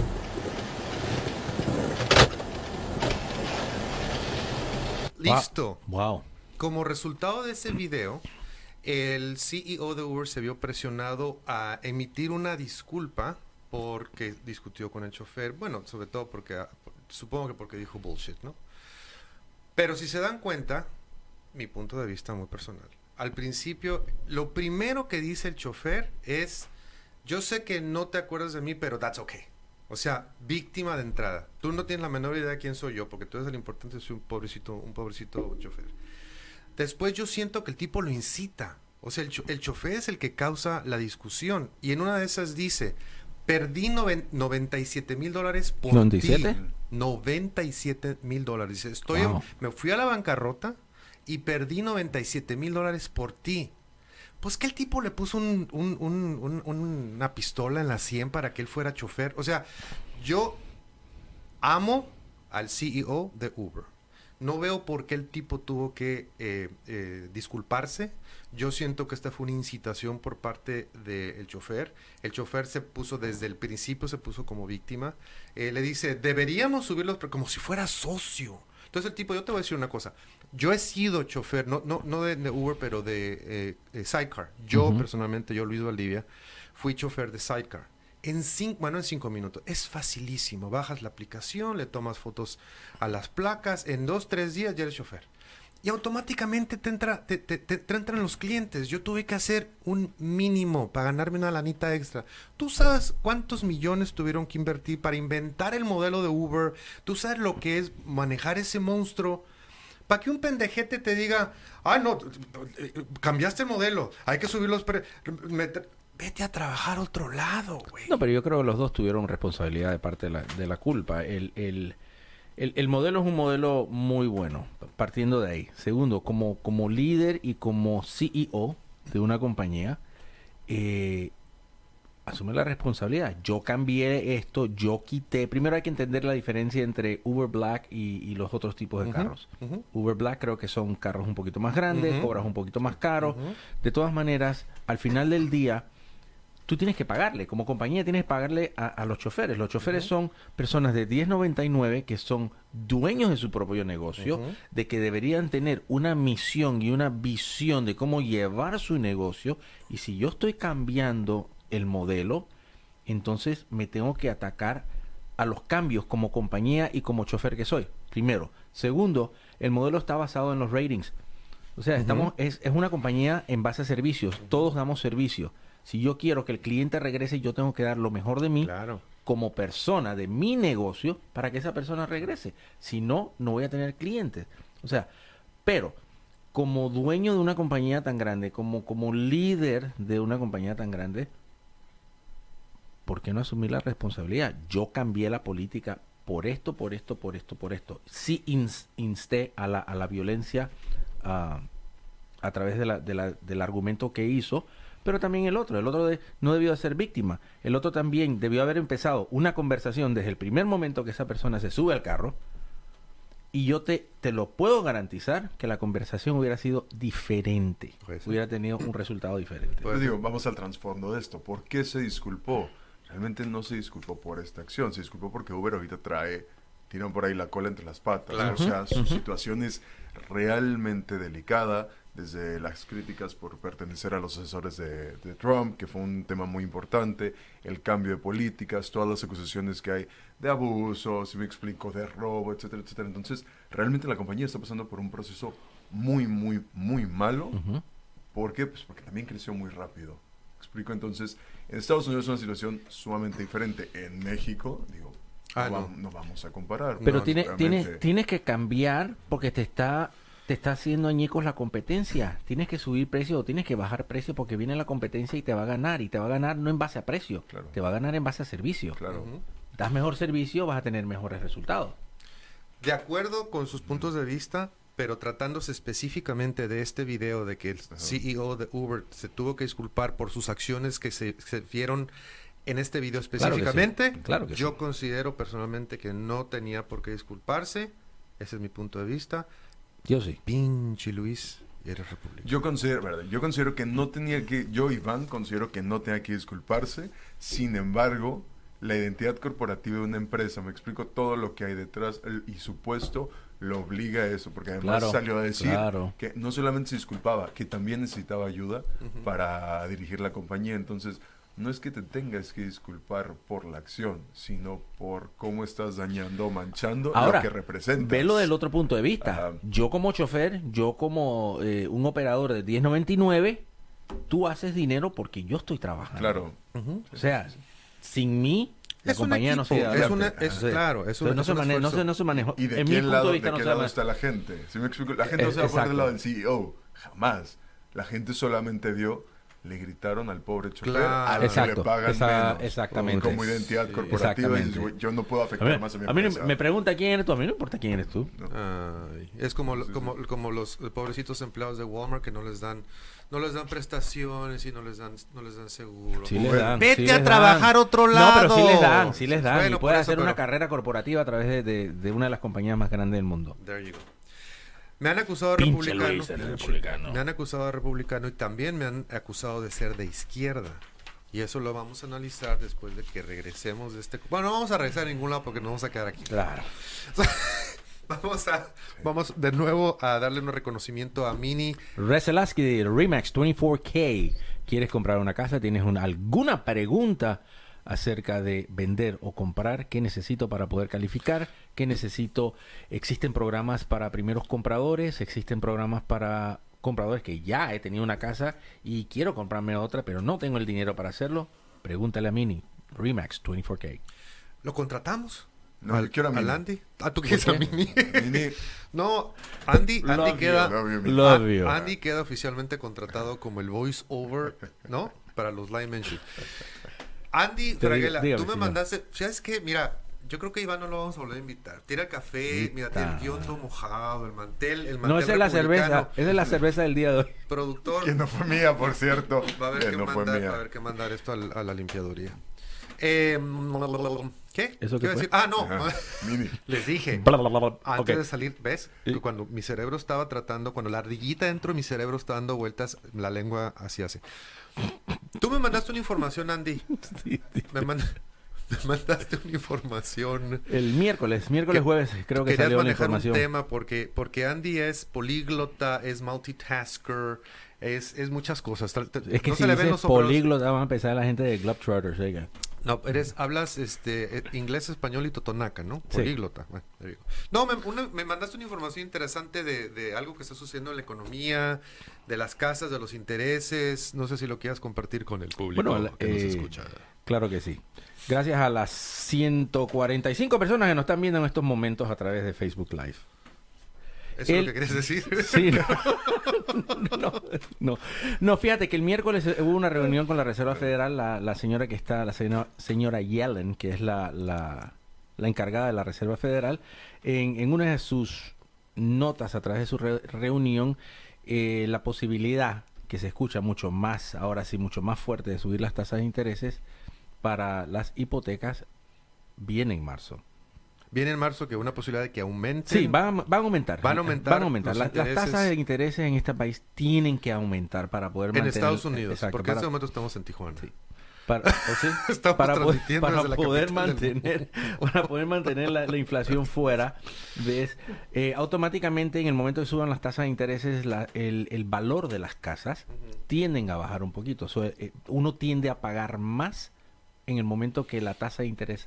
Listo. Wow. Como resultado de ese video, el C E O de Uber se vio presionado a emitir una disculpa porque discutió con el chofer. Bueno, sobre todo porque, ah, supongo que porque dijo bullshit, ¿no? Pero si se dan cuenta, mi punto de vista muy personal. Al principio, lo primero que dice el chofer es, yo sé que no te acuerdas de mí, pero that's okay. O sea, víctima de entrada. Tú no tienes la menor idea de quién soy yo, porque tú eres el importante, soy un pobrecito, un pobrecito chofer. Después yo siento que el tipo lo incita. O sea, el, cho el chofer es el que causa la discusión. Y en una de esas dice, perdí noventa y siete mil dólares por ¿noventa y ti. siete? noventa y siete mil dólares. Dice, estoy Wow. en, me fui a la bancarrota y perdí noventa y siete mil dólares por ti. Pues que el tipo le puso un, un, un, un, una pistola en la sien para que él fuera chofer. O sea, yo amo al C E O de Uber. No veo por qué el tipo tuvo que eh, eh, disculparse. Yo siento que esta fue una incitación por parte del chofer. El chofer se puso desde el principio, se puso como víctima. Eh, le dice, deberíamos subirlos, pero como si fuera socio. Entonces el tipo, yo te voy a decir una cosa. Yo he sido chofer, no, no, no de, de Uber, pero de eh, eh, Sidecar. Yo uh-huh. personalmente, yo Luis Valdivia, fui chofer de Sidecar. En cinco, bueno, en cinco minutos. Es facilísimo. Bajas la aplicación, le tomas fotos a las placas. En dos, tres días ya eres chofer. Y automáticamente te, entra, te, te, te, te entran los clientes. Yo tuve que hacer un mínimo para ganarme una lanita extra. ¿Tú sabes cuántos millones tuvieron que invertir para inventar el modelo de Uber? ¿Tú sabes lo que es manejar ese monstruo? Para que un pendejete te diga, ah, no, cambiaste el modelo, hay que subir los... Pre- meter- Vete a trabajar a otro lado, güey. No, pero yo creo que los dos tuvieron responsabilidad de parte de la, de la culpa. El, el, el, el modelo es un modelo muy bueno, partiendo de ahí. Segundo, como, como líder y como C E O de una compañía, eh, asume la responsabilidad. Yo cambié esto, yo quité... Primero hay que entender la diferencia entre Uber Black y, y los otros tipos de uh-huh, carros. Uh-huh. Uber Black creo que son carros un poquito más grandes, uh-huh. cobras un poquito más caro. Uh-huh. De todas maneras, al final del día... Tú tienes que pagarle, como compañía tienes que pagarle a, a los choferes. Los choferes uh-huh. son personas de diez noventa y nueve que son dueños de su propio negocio, uh-huh. de que deberían tener una misión y una visión de cómo llevar su negocio. Y si yo estoy cambiando el modelo, entonces me tengo que atacar a los cambios como compañía y como chofer que soy. Primero. Segundo, el modelo está basado en los ratings. O sea, uh-huh. estamos es, es una compañía en base a servicios. Uh-huh. Todos damos servicios. Si yo quiero que el cliente regrese, yo tengo que dar lo mejor de mí claro. como persona de mi negocio para que esa persona regrese. Si no, no voy a tener clientes. O sea, pero como dueño de una compañía tan grande, como, como líder de una compañía tan grande, ¿por qué no asumir la responsabilidad? Yo cambié la política por esto, por esto, por esto, por esto. Sí ins- insté a la, a la violencia uh, a través de la, de la, del argumento que hizo. Pero también el otro, el otro de, no debió de ser víctima. El otro también debió haber empezado una conversación desde el primer momento que esa persona se sube al carro. Y yo te, te lo puedo garantizar que la conversación hubiera sido diferente. Pues, hubiera tenido un resultado diferente. Pues digo, vamos al trasfondo de esto. ¿Por qué se disculpó? Realmente no se disculpó por esta acción. Se disculpó porque Uber ahorita trae, tiran por ahí la cola entre las patas. Claro. O sea, su uh-huh. situación es realmente delicada. Desde las críticas por pertenecer a los asesores de, de Trump, que fue un tema muy importante, el cambio de políticas, todas las acusaciones que hay de abuso, si me explico, de robo, etcétera, etcétera. Entonces, realmente la compañía está pasando por un proceso muy, muy, muy malo. Uh-huh. ¿Por qué? Pues porque también creció muy rápido. ¿Me explico? Entonces, en Estados Unidos es una situación sumamente diferente. En México, digo, ah, no, no. Va, no vamos a comparar. Pero no, tiene, tienes, tienes que cambiar porque te está... te está haciendo añicos la competencia. Tienes que subir precio o tienes que bajar precio porque viene la competencia y te va a ganar. Y te va a ganar no en base a precio, claro. te va a ganar en base a servicio. Claro. Uh-huh. Das mejor servicio, vas a tener mejores resultados. De acuerdo con sus puntos de vista, pero tratándose específicamente de este video de que el uh-huh. C E O de Uber se tuvo que disculpar por sus acciones que se, se vieron en este video específicamente, claro que sí. Claro que yo sí. considero personalmente que no tenía por qué disculparse. Ese es mi punto de vista. Yo sí. Pinche Luis, eres republicano. Yo considero, ¿verdad? Yo considero que no tenía que, yo Iván considero que no tenía que disculparse. Sin embargo, la identidad corporativa de una empresa, me explico todo lo que hay detrás el, y su puesto lo obliga a eso, porque además claro, salió a decir claro. que no solamente se disculpaba, que también necesitaba ayuda uh-huh. para dirigir la compañía. Entonces, no es que te tengas que disculpar por la acción, sino por cómo estás dañando o manchando Ahora, lo que representas. Velo del otro punto de vista. Uh, yo como chofer, yo como eh, un operador de diez noventa y nueve, tú haces dinero porque yo estoy trabajando. Claro. Uh-huh. O sea, sin mí, la es compañía no se da. Es una, es, o sea, claro, es un, no, es se un mane- no, se, no se manejó. ¿Y de en qué mi punto lado, de vista de no qué se lado man- está la gente? ¿Sí me explico? La gente no Eh, se va a poner del exacto. lado del C E O. Jamás. La gente solamente vio... le gritaron al pobre chofer claro. al Exacto, que le pagan esa, menos exactamente. como identidad Sí, corporativa y yo, yo no puedo afectar a mí, más a mi a mí empresa. me pregunta quién eres tú, a mí no importa quién eres tú. No. Ay, es como, Sí, sí, como, sí. como los pobrecitos empleados de Walmart que no les dan no les dan prestaciones y no les dan no les dan seguro. Sí les Bueno, dan, vete sí a les trabajar dan. otro lado. No, pero sí les dan, sí les dan. Bueno, y puedes por eso, hacer una pero- carrera corporativa a través de, de, de una de las compañías más grandes del mundo. There you go. Me han acusado de Pinche republicano. Luis, eres republicano. Me han acusado de republicano y también me han acusado de ser de izquierda. Y eso lo vamos a analizar después de que regresemos de este... Bueno, no vamos a regresar a ningún lado porque nos vamos a quedar aquí. Claro. Vamos a vamos de nuevo a darle un reconocimiento a Mini. Reselaski de Remax veinticuatro K. ¿Quieres comprar una casa? ¿Tienes una, alguna pregunta acerca de vender o comprar? ¿Qué necesito para poder calificar? ¿Qué necesito? Existen programas para primeros compradores, existen programas para compradores que ya he tenido una casa y quiero comprarme otra, pero no tengo el dinero para hacerlo. Pregúntale a Mini, Remax veinticuatro K. ¿Lo contratamos? No, al, yo quiero a Mini. ¿Al Andy? Ah, ¿tú quieres a qué? Mini? Mini. No, Andy, Andy Love queda... you, love you, Mini. Love Ah, you. Andy queda oficialmente contratado como el voice over, ¿no? Para los live mentions. Andy Te Fraguela, diga- dígame, tú me señor. mandaste, ¿sabes qué? Mira, yo creo que Iván no lo vamos a volver a invitar. Tira el café, mira, tiene el guiondo mojado, el mantel, el mantel No, esa es la republicano. cerveza. Esa es la cerveza del día de hoy. Productor, Que no fue mía, por cierto. va a haber Que que no fue mandar, mía. va a haber que mandar esto al- a la limpiaduría. Eh, ¿Qué? ¿Eso ¿Qué qué iba a fue? decir? Ah, no. Ajá. Mini. Les dije. Bla, bla, bla, bla. Antes Ok. de salir, ¿ves? Sí. Cuando mi cerebro estaba tratando, cuando la ardillita dentro de mi cerebro está dando vueltas, la lengua así hace. Tú me mandaste una información, Andy. Sí, sí. Me, mand- me mandaste una información. El miércoles, miércoles, Que- jueves, creo que Querías salió la manejar un información. tema porque, porque Andy es políglota, es multitasker, es, es muchas cosas. Tal- tal- Es que no si se le ven dices los sombreros. políglota, van a empezar la gente de Globetrotters, oiga. No, eres, hablas este, eh, inglés, español y totonaca, ¿no? Sí. Políglota. Bueno, there you go. No, me, una- me mandaste una información interesante de, de algo que está sucediendo en la economía, de las casas, de los intereses. No sé si lo quieras compartir con el público Bueno, la- que nos eh, escucha. Claro que sí. Gracias a las ciento cuarenta y cinco personas que nos están viendo en estos momentos a través de Facebook Live. ¿Eso el- es lo que quieres decir? Sí, no. no, no. No, fíjate que el miércoles hubo una reunión con la Reserva Federal, la, la señora que está, la señora, señora Yellen, que es la, la, la encargada de la Reserva Federal, en, en una de sus notas a través de su re- reunión, eh, la posibilidad que se escucha mucho más, ahora sí, mucho más fuerte de subir las tasas de intereses para las hipotecas viene en marzo. Viene en marzo que una posibilidad de que aumenten. Sí, van, a- van a aumentar. Van a aumentar Van a aumentar. los Las, las intereses. tasas de intereses en este país tienen que aumentar para poder en mantener... Estados Unidos, Exacto, porque en para, este momento estamos en Tijuana. Sí. para, ¿o sí? Estamos para poder, transmitiendo para desde la poder capital del mantener, para poder mantener la, la inflación fuera, ¿ves? Eh, automáticamente en el momento que suban las tasas de intereses, la- el, el valor de las casas tienden a bajar un poquito. So, eh, uno tiende a pagar más en el momento que la tasa de interés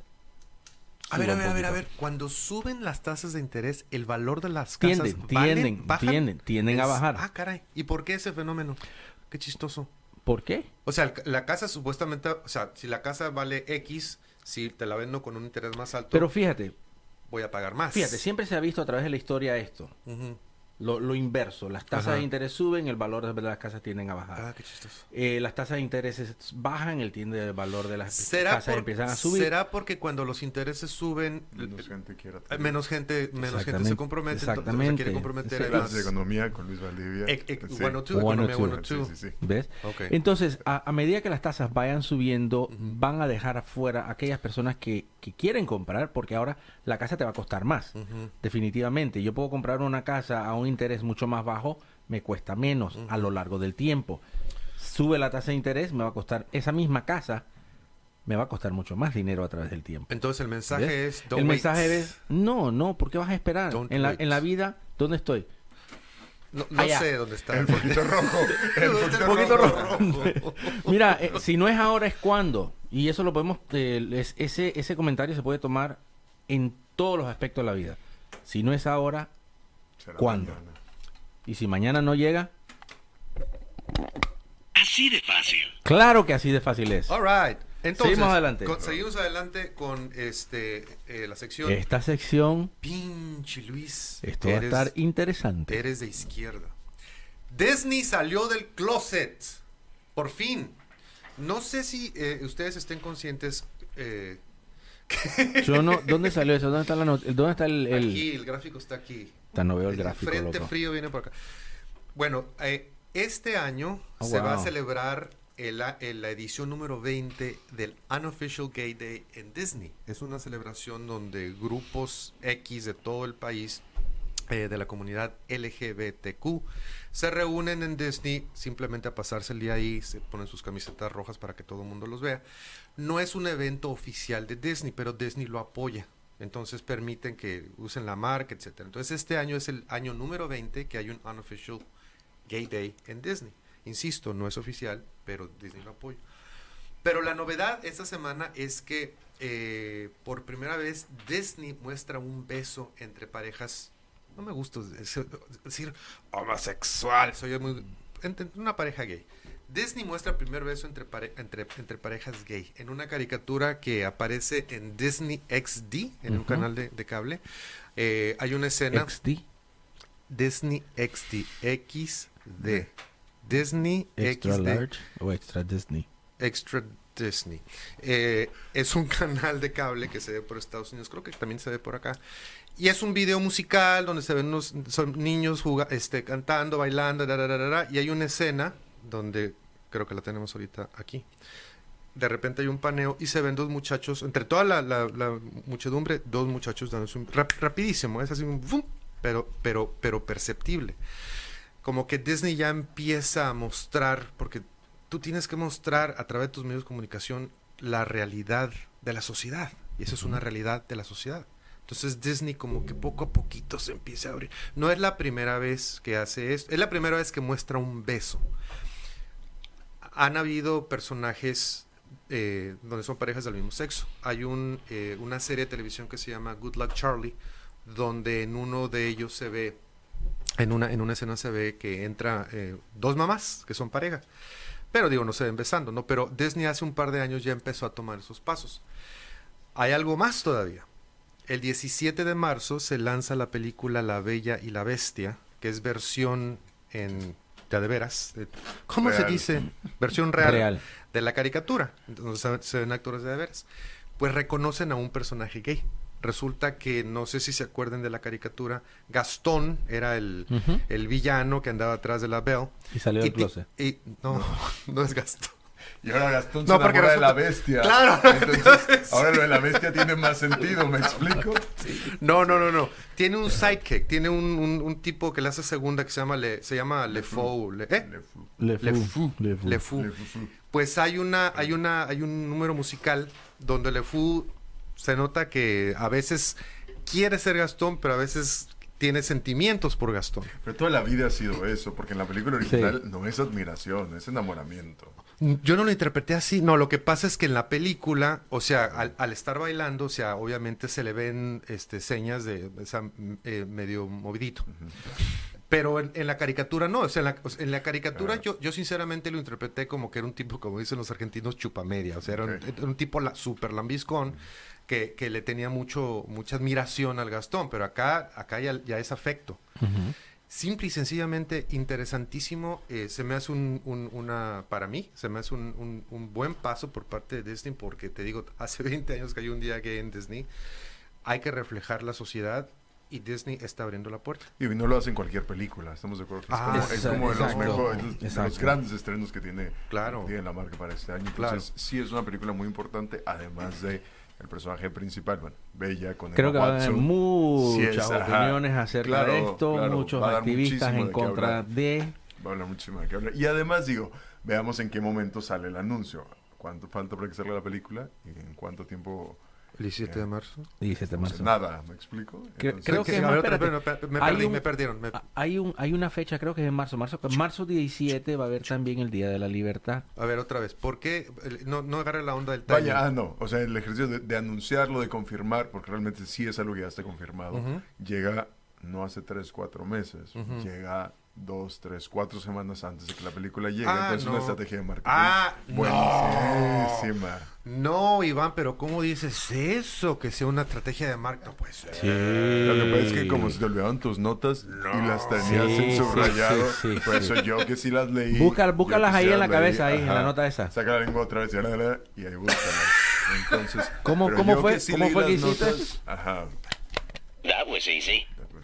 A ver, suba a un ver, a ver, a poquito. ver. Cuando suben las tasas de interés, el valor de las casas Tienden, ¿valen? tienden, ¿Bajan? tienden, tienden a Es- bajar. Ah, caray. ¿Y por qué ese fenómeno? Qué chistoso. ¿Por qué? O sea, el- la casa supuestamente, o sea, si la casa vale X, si te la vendo con un interés más alto, Pero fíjate, voy a pagar más. fíjate, siempre se ha visto a través de la historia esto. Ujú. Lo, lo inverso, las tasas Ajá. de interés suben, el valor de las casas tienden a bajar. Ah, qué chistoso. Eh, las tasas de intereses bajan, el tiende el valor de las ¿Será, casas por- empiezan a subir. ¿Será porque cuando los intereses suben, Menos gente quiera. eh, menos gente, menos gente se Exactamente, compromete, entonces se exactamente. quiere comprometer Sí. hay Clases más- de economía con Luis Valdivia. Eh, eh, Sí. one oh two, One oh economía two. one oh two. Sí, sí, sí. ¿Ves? Ok. Entonces, a, a medida que las tasas vayan subiendo, van a dejar afuera a aquellas personas que, que quieren comprar, porque ahora la casa te va a costar más. Ujú. Definitivamente. Yo puedo comprar una casa a un interés mucho más bajo, me cuesta menos a lo largo del tiempo. Sube la tasa de interés, me va a costar esa misma casa, me va a costar mucho más dinero a través del tiempo. Entonces el mensaje ¿Ves? es... don't El wait. mensaje es, no, no, ¿por qué vas a esperar? Don't En la, wait. en la vida, ¿dónde estoy? No, no Allá. sé dónde está. El poquito rojo. El ¿Dónde está poquito el rojo. rojo? Mira, eh, si no es ahora, es cuándo. Y eso lo podemos, eh, es- ese, ese comentario se puede tomar en todos los aspectos de la vida. Si no es ahora, Será ¿cuándo? mañana. y si mañana no llega, Así de fácil. claro que así de fácil es. All right. Entonces, Seguimos adelante. con- seguimos adelante con este eh, la sección. Esta sección, Pinche Luis. esto va a eres- estar interesante. Eres de izquierda. Disney salió del closet. Por fin. No sé si eh, ustedes estén conscientes. eh, Yo no, ¿dónde salió eso? ¿Dónde está la not- ¿Dónde está el, el... Aquí, el gráfico está aquí. Ta, no veo el El gráfico, frente loco. frío viene por acá. Bueno, eh, este año Oh, se va a wow. celebrar el, a- el- la edición número veinte del Unofficial Gay Day en Disney. Es una celebración donde grupos X de todo el país eh, de la comunidad L G B T Q se reúnen en Disney simplemente a pasarse el día ahí, se ponen sus camisetas rojas para que todo el mundo los vea. No es un evento oficial de Disney, pero Disney lo apoya. Entonces permiten que usen la marca, etcétera. Entonces este año es el año número veinte que hay un unofficial Gay Day en Disney. Insisto, no es oficial, pero Disney lo apoya. Pero la novedad esta semana es que eh, por primera vez Disney muestra un beso entre parejas. No me gusta decir homosexual, soy muy entre una pareja gay. Disney muestra el primer beso entre, pare, entre, entre parejas gay en una caricatura que aparece en Disney X D, en uh-huh. un canal de, de cable. Eh, hay una escena... ¿X D? Disney X D, X D. Disney Extra X D. Large o Extra Disney. Extra Disney. Eh, es un canal de cable que se ve por Estados Unidos, creo que también se ve por acá. Y es un video musical donde se ven unos son niños juga, este, cantando, bailando, da, da, da, da, da, y hay una escena donde creo que la tenemos ahorita aquí. De repente hay un paneo y se ven dos muchachos, entre toda la, la, la muchedumbre, dos muchachos dándose un rap, rapidísimo, es así un boom, pero, pero, pero perceptible. Como que Disney ya empieza a mostrar, porque tú tienes que mostrar a través de tus medios de comunicación la realidad de la sociedad, y eso es una realidad de la sociedad. Entonces Disney como que poco a poquito se empieza a abrir. No es la primera vez que hace esto, es la primera vez que muestra un beso. Han habido personajes eh, donde son parejas del mismo sexo. Hay un, eh, una serie de televisión que se llama Good Luck Charlie, donde en uno de ellos se ve, en una, en una escena se ve que entra eh, dos mamás que son pareja. Pero digo, no se ven besando, ¿no? Pero Disney hace un par de años ya empezó a tomar esos pasos. Hay algo más todavía. El diecisiete de marzo se lanza la película La Bella y la Bestia, que es versión en... de, de veras, de, ¿cómo real. se dice? Versión real, real de la caricatura. Entonces se, se ven actores de, de veras. Pues reconocen a un personaje gay. Resulta que, no sé si se acuerdan de la caricatura, Gastón era el, uh-huh. el villano que andaba atrás de la Belle. Y salió del closet. Y, y, no, no, no es Gastón. Y ahora Gastón no, se enamora resulta... de la bestia. Claro. Entonces, ahora lo de la bestia tiene más sentido, ¿me explico? No, no, no, no. Tiene un sidekick, tiene un, un, un tipo que le hace segunda que se llama Le, se llama Le Fou. Le, ¿eh? Le Fou. Le Fou. Le Fou. Le Fou. Pues hay una, hay una, hay un número musical donde Le Fou se nota que a veces quiere ser Gastón, pero a veces tiene sentimientos por Gastón. Pero toda la vida ha sido eso, porque en la película original sí. no es admiración, es enamoramiento. Yo no lo interpreté así, no, lo que pasa es que en la película, o sea, al, al estar bailando, o sea, obviamente se le ven este, señas de, de esa, eh, medio movidito. Uh-huh. Pero en, en la caricatura no, o sea, en la, en la caricatura claro. yo, yo sinceramente lo interpreté como que era un tipo, como dicen los argentinos, chupamedia, o sea, era okay. un, un tipo la, super lambiscón, uh-huh. que, que le tenía mucho mucha admiración al Gastón, pero acá, acá ya, ya es afecto. Uh-huh. Simple y sencillamente interesantísimo, eh, se me hace un, un, una, para mí, se me hace un, un, un buen paso por parte de Disney, porque te digo, hace veinte años que hay un día gay en Disney, hay que reflejar la sociedad y Disney está abriendo la puerta. Y no lo hace en cualquier película, estamos de acuerdo. Es ah, como, exacto, es como de los exacto, mejores, de los grandes estrenos que tiene, claro. que tiene la marca para este año. Entonces, claro. sí es una película muy importante, además de el personaje principal, bueno, Bella con Creo Emma que va a haber muchas sí es, opiniones ajá, acerca claro, de esto, claro, muchos activistas en contra de... Va a hablar muchísimo de qué hablar. Y además, digo, veamos en qué momento sale el anuncio. ¿Cuánto falta para que salga la película? ¿Y en cuánto tiempo...? ¿El diecisiete eh, de marzo? diecisiete de marzo. Nada, ¿me explico? Creo, Entonces, creo que, que a ver, espérate, me, me, me, perdí, un, me perdieron. Me... Hay, un, hay una fecha, creo que es en marzo. Marzo, marzo diecisiete va a haber también el Día de la Libertad. A ver, otra vez. ¿Por qué? No, no agarra la onda del timing. Vaya, ah, no. O sea, el ejercicio de, de anunciarlo, de confirmar, porque realmente sí es algo que ya está confirmado. Uh-huh. Llega no hace tres, cuatro meses. Uh-huh. Llega dos, tres, cuatro semanas antes de que la película llegue. Ah, entonces no. una estrategia de marketing ah, buenísima. No, Iván, pero ¿cómo dices eso? Que sea una estrategia de marketing. No puede ser. Sí. Lo que pasa es que como se te olvidaron tus notas no. y las tenías sí, en subrayado, sí, sí, sí, por eso sí. yo que sí las leí. Busca, búscalas ahí en la leí, cabeza, ahí, ajá, en la nota esa. Saca la lengua otra vez y, y ahí búscalas. Entonces, ¿Cómo, ¿cómo fue, sí ¿cómo fue que hiciste? Notas, ajá. That was easy.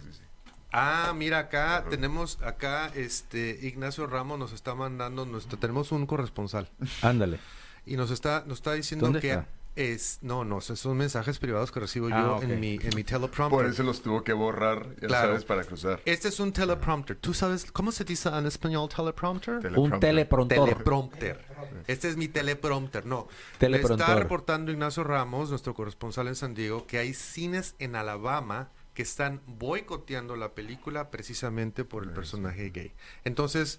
Ah, mira, acá uh-huh. tenemos, acá este Ignacio Ramos nos está mandando nuestro, tenemos un corresponsal. Ándale. Y nos está, nos está diciendo ¿Dónde que está? Es, no, no, esos son mensajes privados que recibo Ah, yo ok. en mi, en mi teleprompter. Por eso los tuvo que borrar, ya Claro. sabes, para cruzar. Este es un teleprompter. ¿Tú sabes cómo se dice en español teleprompter? Un teleprompter. Teleprompter. Este es mi teleprompter. No. Teleprompter. Le está reportando Ignacio Ramos, nuestro corresponsal en San Diego, que hay cines en Alabama que están boicoteando la película precisamente por el personaje gay. Entonces,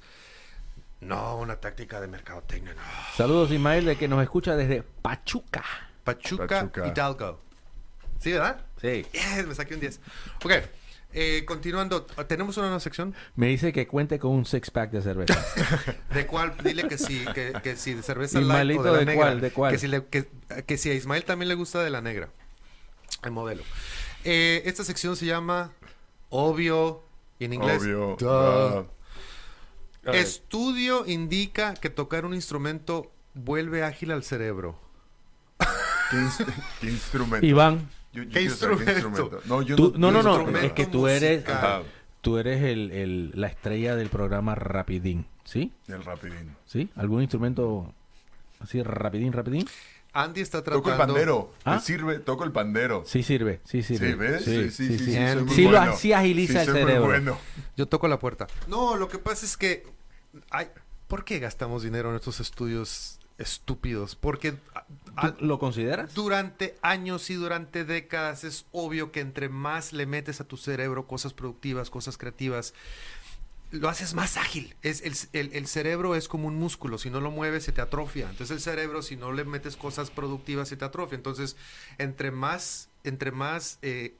no, una táctica de mercadotecnia, no. Saludos, Ismael, de que nos escucha desde Pachuca. Pachuca, Pachuca. Hidalgo. ¿Sí, verdad? Sí. Yes, me saqué un diez. Ok, eh, continuando. ¿Tenemos una nueva sección? Me dice que cuente con un six-pack de cerveza. ¿De cuál? Dile que sí, que, que si de cerveza light Ismaelito, o de la ¿de negra. cuál? ¿De cuál? Que si, le- que, que si a Ismael también le gusta de la negra. El modelo. Eh, esta sección se llama Obvio, y en inglés. Obvio. Duh. ah. Estudio indica que tocar un instrumento vuelve ágil al cerebro. ¿Qué, inst- qué instrumento? Iván, Yo- yo ¿Qué quiero saber instrumento? No, yo tú, no, no, no, instrumento es que tú eres, musical. Ajá, tú eres el, el- la estrella del programa Rapidín, ¿sí? el rapidín. ¿Sí? ¿Algún instrumento así rapidín, rapidín? Andy está tratando... Toco el pandero. ¿Ah? ¿Te sirve? Toco el pandero. Sí sirve, sí sirve. Sí, ¿ves? Sí, sí, sí. sí, soy muy Sí lo, bueno. sí agiliza el soy muy cerebro. bueno. Yo toco la puerta. No, lo que pasa es que... Ay, ¿por qué gastamos dinero en estos estudios estúpidos? Porque a- a- ¿Tú ¿Lo consideras? durante años y durante décadas es obvio que entre más le metes a tu cerebro cosas productivas, cosas creativas, lo haces más ágil. Es, el, el- el cerebro es como un músculo. Si no lo mueves, se te atrofia. Entonces el cerebro, si no le metes cosas productivas, se te atrofia. Entonces, entre más... Entre más eh,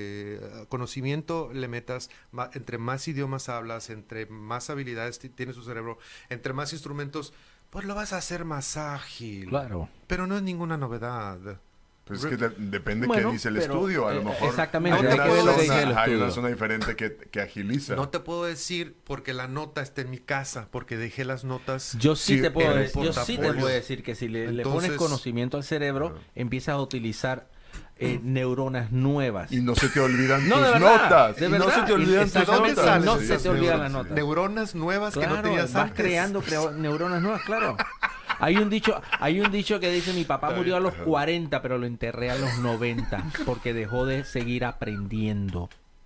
eh, conocimiento le metas, ma- entre más idiomas hablas, entre más habilidades ti- tiene su cerebro, entre más instrumentos, pues lo vas a hacer más ágil. Claro. Pero no es ninguna novedad. Pues es que de- depende Bueno, qué dice el pero, estudio. A lo eh, mejor exactamente, hay hay una que ver lo que zona- dice el hay una estudio. zona diferente que, que agiliza. No te puedo decir porque la nota está en mi casa, porque dejé las notas. Yo sí, Sí, te puedo en el decir, yo sí te portafolio. puedo decir que si le, le pones Entonces- conocimiento al cerebro, empiezas a utilizar eh, neuronas nuevas. Y no se te olvidan No, tus de verdad, notas. de y no verdad. se te olvidan tus Exactamente, notas. no Sí, se sí, te olvidan sí, las sí. notas. Neuronas nuevas que no Claro, tenías vas antes. creando creo- neuronas nuevas, claro. Hay un dicho, hay un dicho que dice mi papá murió a los cuarenta, pero lo enterré a los noventa porque dejó de seguir aprendiendo.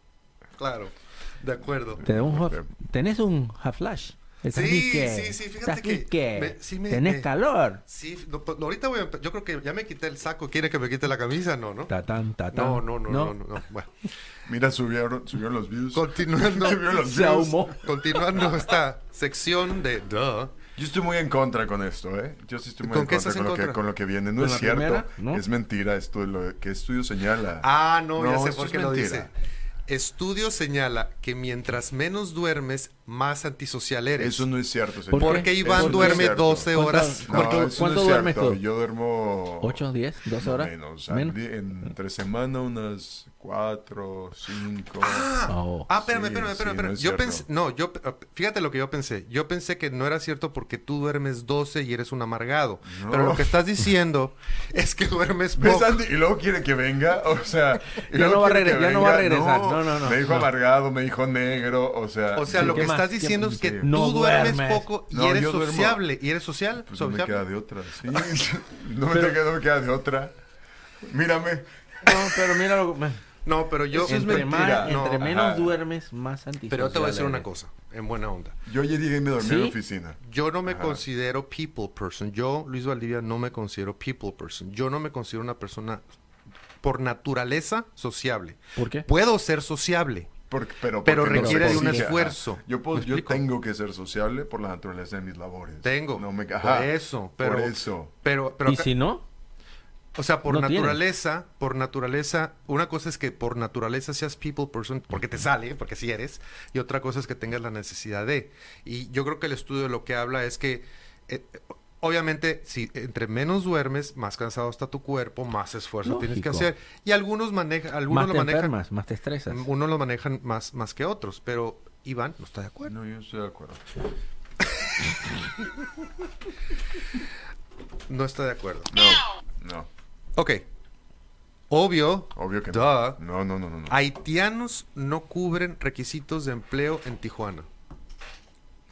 Claro, de acuerdo. ¿Te da un half- ¿Tenés un half flash? ¿Estás Sí, aquí qué? sí, sí, fíjate ¿Estás aquí que qué? me- sí me- ¿Tenés me- calor? Sí, no, pues, ahorita voy a empe- yo creo que ya me quité el saco. ¿Quiere que me quite la camisa? No, ¿no? Tatán, tatán. No, no, no, no, no, no. Bueno, Mira, subieron, subieron los views. continuando, Subieron los Se views. ahumó. continuando esta sección de Duh. Yo estoy muy en contra con esto, ¿eh? Yo sí estoy muy ¿Con en qué contra estás con en lo, que, contra? con lo que viene. No ¿Con es la cierto. primera? ¿No? Es mentira esto, lo que estudio señala. Ah, no, ya sé esto por es qué lo mentira. dice. Estudio señala que mientras menos duermes, más antisocial eres. Eso no es cierto, ¿Por señor. qué? Porque Iván Eso no es duerme cierto. doce horas. ¿Cuánto- No, ¿Cuánto- eso cuánto no es duermes cierto. tú? Yo duermo... ¿ocho, diez, doce horas? Menos. Al Menos. día- entre semana unas cuatro, cinco... Oh. Ah, espérame, Sí, espérame, sí, espérame. espérame. no es yo cierto. pensé, no, yo, fíjate lo que yo pensé. Yo pensé que no era cierto porque tú duermes doce y eres un amargado. No. Pero lo que estás diciendo es que duermes ¿Ves, poco. Andy? Y luego quiere que venga, o sea... y Ya luego no va a quiere regre- que ya no va a venga. regresar. No, no, no. Me dijo No. amargado, me dijo negro, o sea... O sea, Sí, lo ¿qué que más? estás ¿Qué- diciendo es que sí. tú No duermes duermes. poco y No, eres yo duermo. sociable. ¿Y eres social? Pues no me ¿Sociable? queda de otra, sí. No me queda, no me queda de otra. Mírame. No, pero mira lo que... No, pero yo... Eso es entre mentira. más, No, entre menos ajá. duermes, más antisocial Pero yo te voy a decir una eres. cosa, en buena onda. Yo ayer llegué y me dormí ¿Sí? en la oficina. Yo no me Ajá. considero people person. Yo, Luis Valdivia, no me considero people person. Yo no me considero una persona por naturaleza sociable. ¿Por qué? Puedo ser sociable, Porque- pero pero porque no requiere se de un exige, esfuerzo. ajá. Yo, puedo, ¿Me yo explico? tengo que ser sociable por la naturaleza de mis labores. Tengo. No me, por ajá, eso, pero, por eso. pero, pero ¿Y acá- si no? o sea, por no tienes. naturaleza, por naturaleza, una cosa es que por naturaleza seas people person, porque te sale, porque sí eres, y otra cosa es que tengas la necesidad de. Y yo creo que el estudio lo que habla es que, eh, obviamente, si entre menos duermes, más cansado está tu cuerpo, más esfuerzo tienes que Lógico. hacer. Y algunos manejan, algunos Más lo te manejan, enfermas, más te estresas. unos lo manejan más, más que otros, pero Iván no está de acuerdo. No, yo estoy de acuerdo. No está de acuerdo. No, no. Ok. Obvio, Obvio que Duh. no. No, no, no, no. no. haitianos no cubren requisitos de empleo en Tijuana.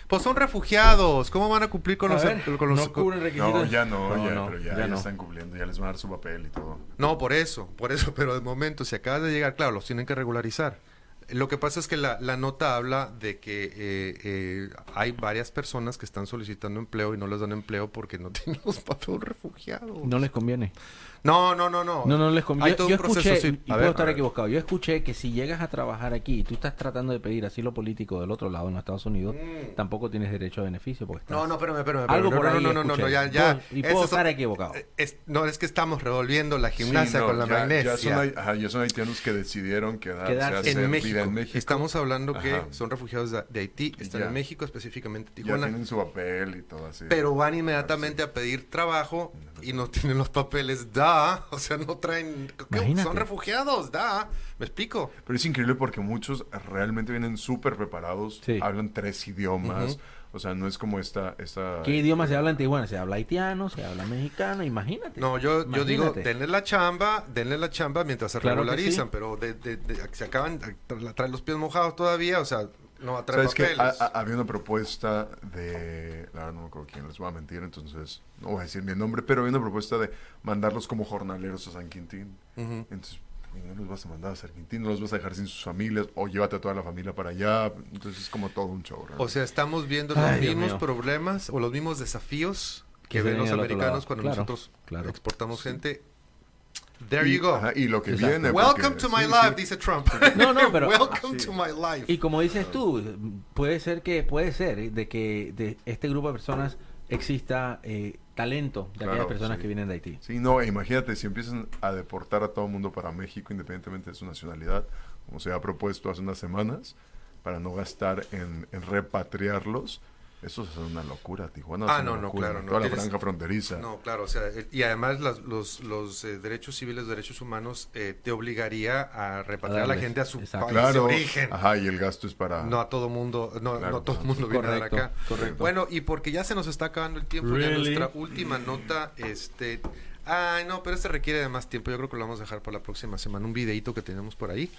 Pues son refugiados. ¿Cómo van a cumplir con A los... ver, con los no cubren requisitos. No, ya no, No, ya, no, pero ya, ya ya no. están cumpliendo, ya les van a dar su papel y todo. No, por eso, por eso, pero de momento, si acabas de llegar, claro, los tienen que regularizar. Lo que pasa es que la, la nota habla de que eh, eh, hay varias personas que están solicitando empleo y no les dan empleo porque no tienen los papeles refugiados. No les conviene. No, no, no, no. No, no les Hay conviene. todo Yo, un yo escuché, proceso, sí. y A puedo ver, estar a ver. equivocado, yo escuché que si llegas a trabajar aquí y tú estás tratando de pedir asilo político del otro lado, en los Estados Unidos, Mm. tampoco tienes derecho a beneficio porque estás... No, no, espérame, espérame. Algo espérame. por no, ahí no, no, no, escuché. no, ya, ya. Puedo- y Ese puedo es- estar equivocado. es- no, es que estamos revolviendo la gimnasia Sí, no, con la ya, magnesia. Ya son, hai- ajá, ya son haitianos que decidieron quedarse, Quedarse. a hacer En vida México. en México. Estamos hablando que Ajá. son refugiados de, de Haití, están Ya. en México, específicamente Ya Tijuana, tienen su papel y todo así. pero van inmediatamente a pedir trabajo y no tienen los papeles, da, o sea, no traen, ¿qué? Imagínate. Son refugiados, da, me explico. Pero es increíble porque muchos realmente vienen súper preparados, Sí. hablan tres idiomas, Ujú. o sea, no es como esta... esta ¿Qué idioma se habla en Tijuana? Se habla haitiano, se habla mexicano, imagínate. No, yo, yo digo, Imagínate. denle la chamba, denle la chamba mientras se Claro que regularizan, sí. pero de, de- de- se acaban, tra- traen los pies mojados todavía, o sea, no va a traer ¿Sabes qué? papeles. Ha- ha- había una propuesta de... La verdad no me acuerdo quién, les voy a mentir, entonces no voy a decir mi nombre, pero había una propuesta de mandarlos como jornaleros a San Quintín. Ujú. Entonces, y no los vas a mandar a San Quintín, no los vas a dejar sin sus familias, o llévate a toda la familia para allá. Entonces es como todo un show, ¿no? O sea, estamos viendo Ay, los Dios mismos mío. problemas o los mismos desafíos que Que ven se los ven al otro americanos lado. cuando Claro, nosotros claro. exportamos gente. There y, you go. ajá, y lo que Exacto. viene... Welcome porque- to my sí, life, sí. dice Trump. No, no, pero- Welcome Sí. to my life. Y como dices tú, puede ser que puede ser ¿eh? de que de este grupo de personas exista eh, talento de Claro, aquellas personas sí. que vienen de Haití. Sí, no, imagínate, si empiezan a deportar a todo el mundo para México, independientemente de su nacionalidad, como se ha propuesto hace unas semanas, para no gastar en, en repatriarlos, eso es una locura. Tijuana Ah, es una no, no, locura, claro, no, toda la tienes- franja fronteriza. No, claro, o sea, eh, y además las- los, los eh, derechos civiles, derechos humanos, eh, te obligaría a repatriar a la darles, gente a su exacto. país de Claro, origen. ajá, y el gasto es para... No a todo mundo, no, Claro. no todo el mundo viene Correcto, de acá. correcto. Bueno, y porque ya se nos está acabando el tiempo, ya Really? nuestra última nota, este, ay no, pero este requiere de más tiempo. Yo creo que lo vamos a dejar para la próxima semana, un videito que tenemos por ahí.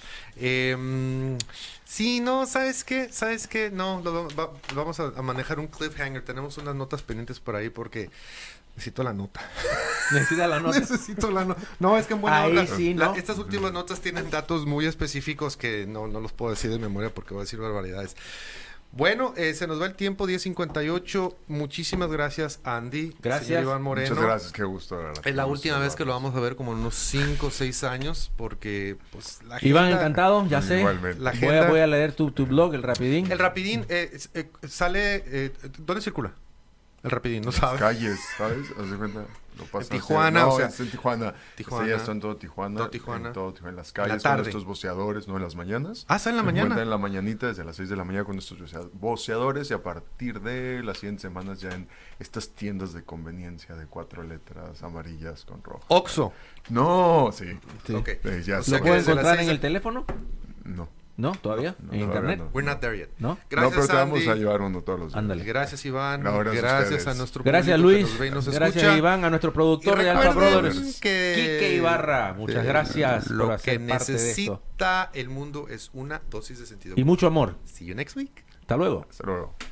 Eh, sí, no, ¿sabes qué? ¿Sabes qué? No, lo, va- va- vamos a, a manejar un cliffhanger. Tenemos unas notas pendientes por ahí porque necesito la nota. Necesita la nota. Necesito la nota. No, es que en buena Ahí onda. sí, la- ¿no? estas últimas notas tienen datos muy específicos que no, no los puedo decir de memoria porque voy a decir barbaridades. Bueno, eh, se nos va el tiempo, diez cincuenta y ocho. Muchísimas gracias, Andy. Gracias. Señor Iván Moreno. Muchas gracias, qué gusto. de verdad, Es la qué última gusto, vez que lo vamos. vamos a ver como en unos cinco o seis años porque pues la Iván, agenda- encantado, ya sé. Igualmente. La Voy a, agenda- voy a leer tu, tu blog, el Rapidín. El Rapidín eh, es- eh, sale... eh, ¿Dónde circula? El Rapidín, ¿no Las sabes? calles, ¿sabes? Haz de cuenta. Lo pasa En Tijuana, no, o sea, es en Tijuana. Tijuana. Este ya está en todo Tijuana. Todo Tijuana. En todo Tijuana. En las la calles, con tarde. estos boceadores, no en las mañanas. Ah, sale en la Se mañana. encuentra en la mañanita, desde las seis de la mañana, con estos vocea- boceadores. Y a partir de las siguientes semanas, ya en estas tiendas de conveniencia de cuatro letras amarillas con rojo. Oxxo. No, sí. Sí. Ok. Eh, ya O sé. sea ¿Lo que puedo desde las encontrar seis en de- el teléfono? No. ¿No? ¿Todavía? No, ¿En todavía internet? no. We're not there yet. ¿No? Gracias, no, pero te vamos Andy. a llevar uno todos los días. Ándale. Gracias, Iván. No, gracias a gracias ustedes. a nuestro Gracias, público que Luis. nos ve y nos Gracias, escucha. Iván, a nuestro Y productor de Alfa recuerden Brothers. que- Quique Ibarra. Muchas eh, gracias Lo por que hacer parte de esto. necesita el mundo es una dosis de sentido. Y mucho amor. See you next week. Hasta luego. Hasta luego.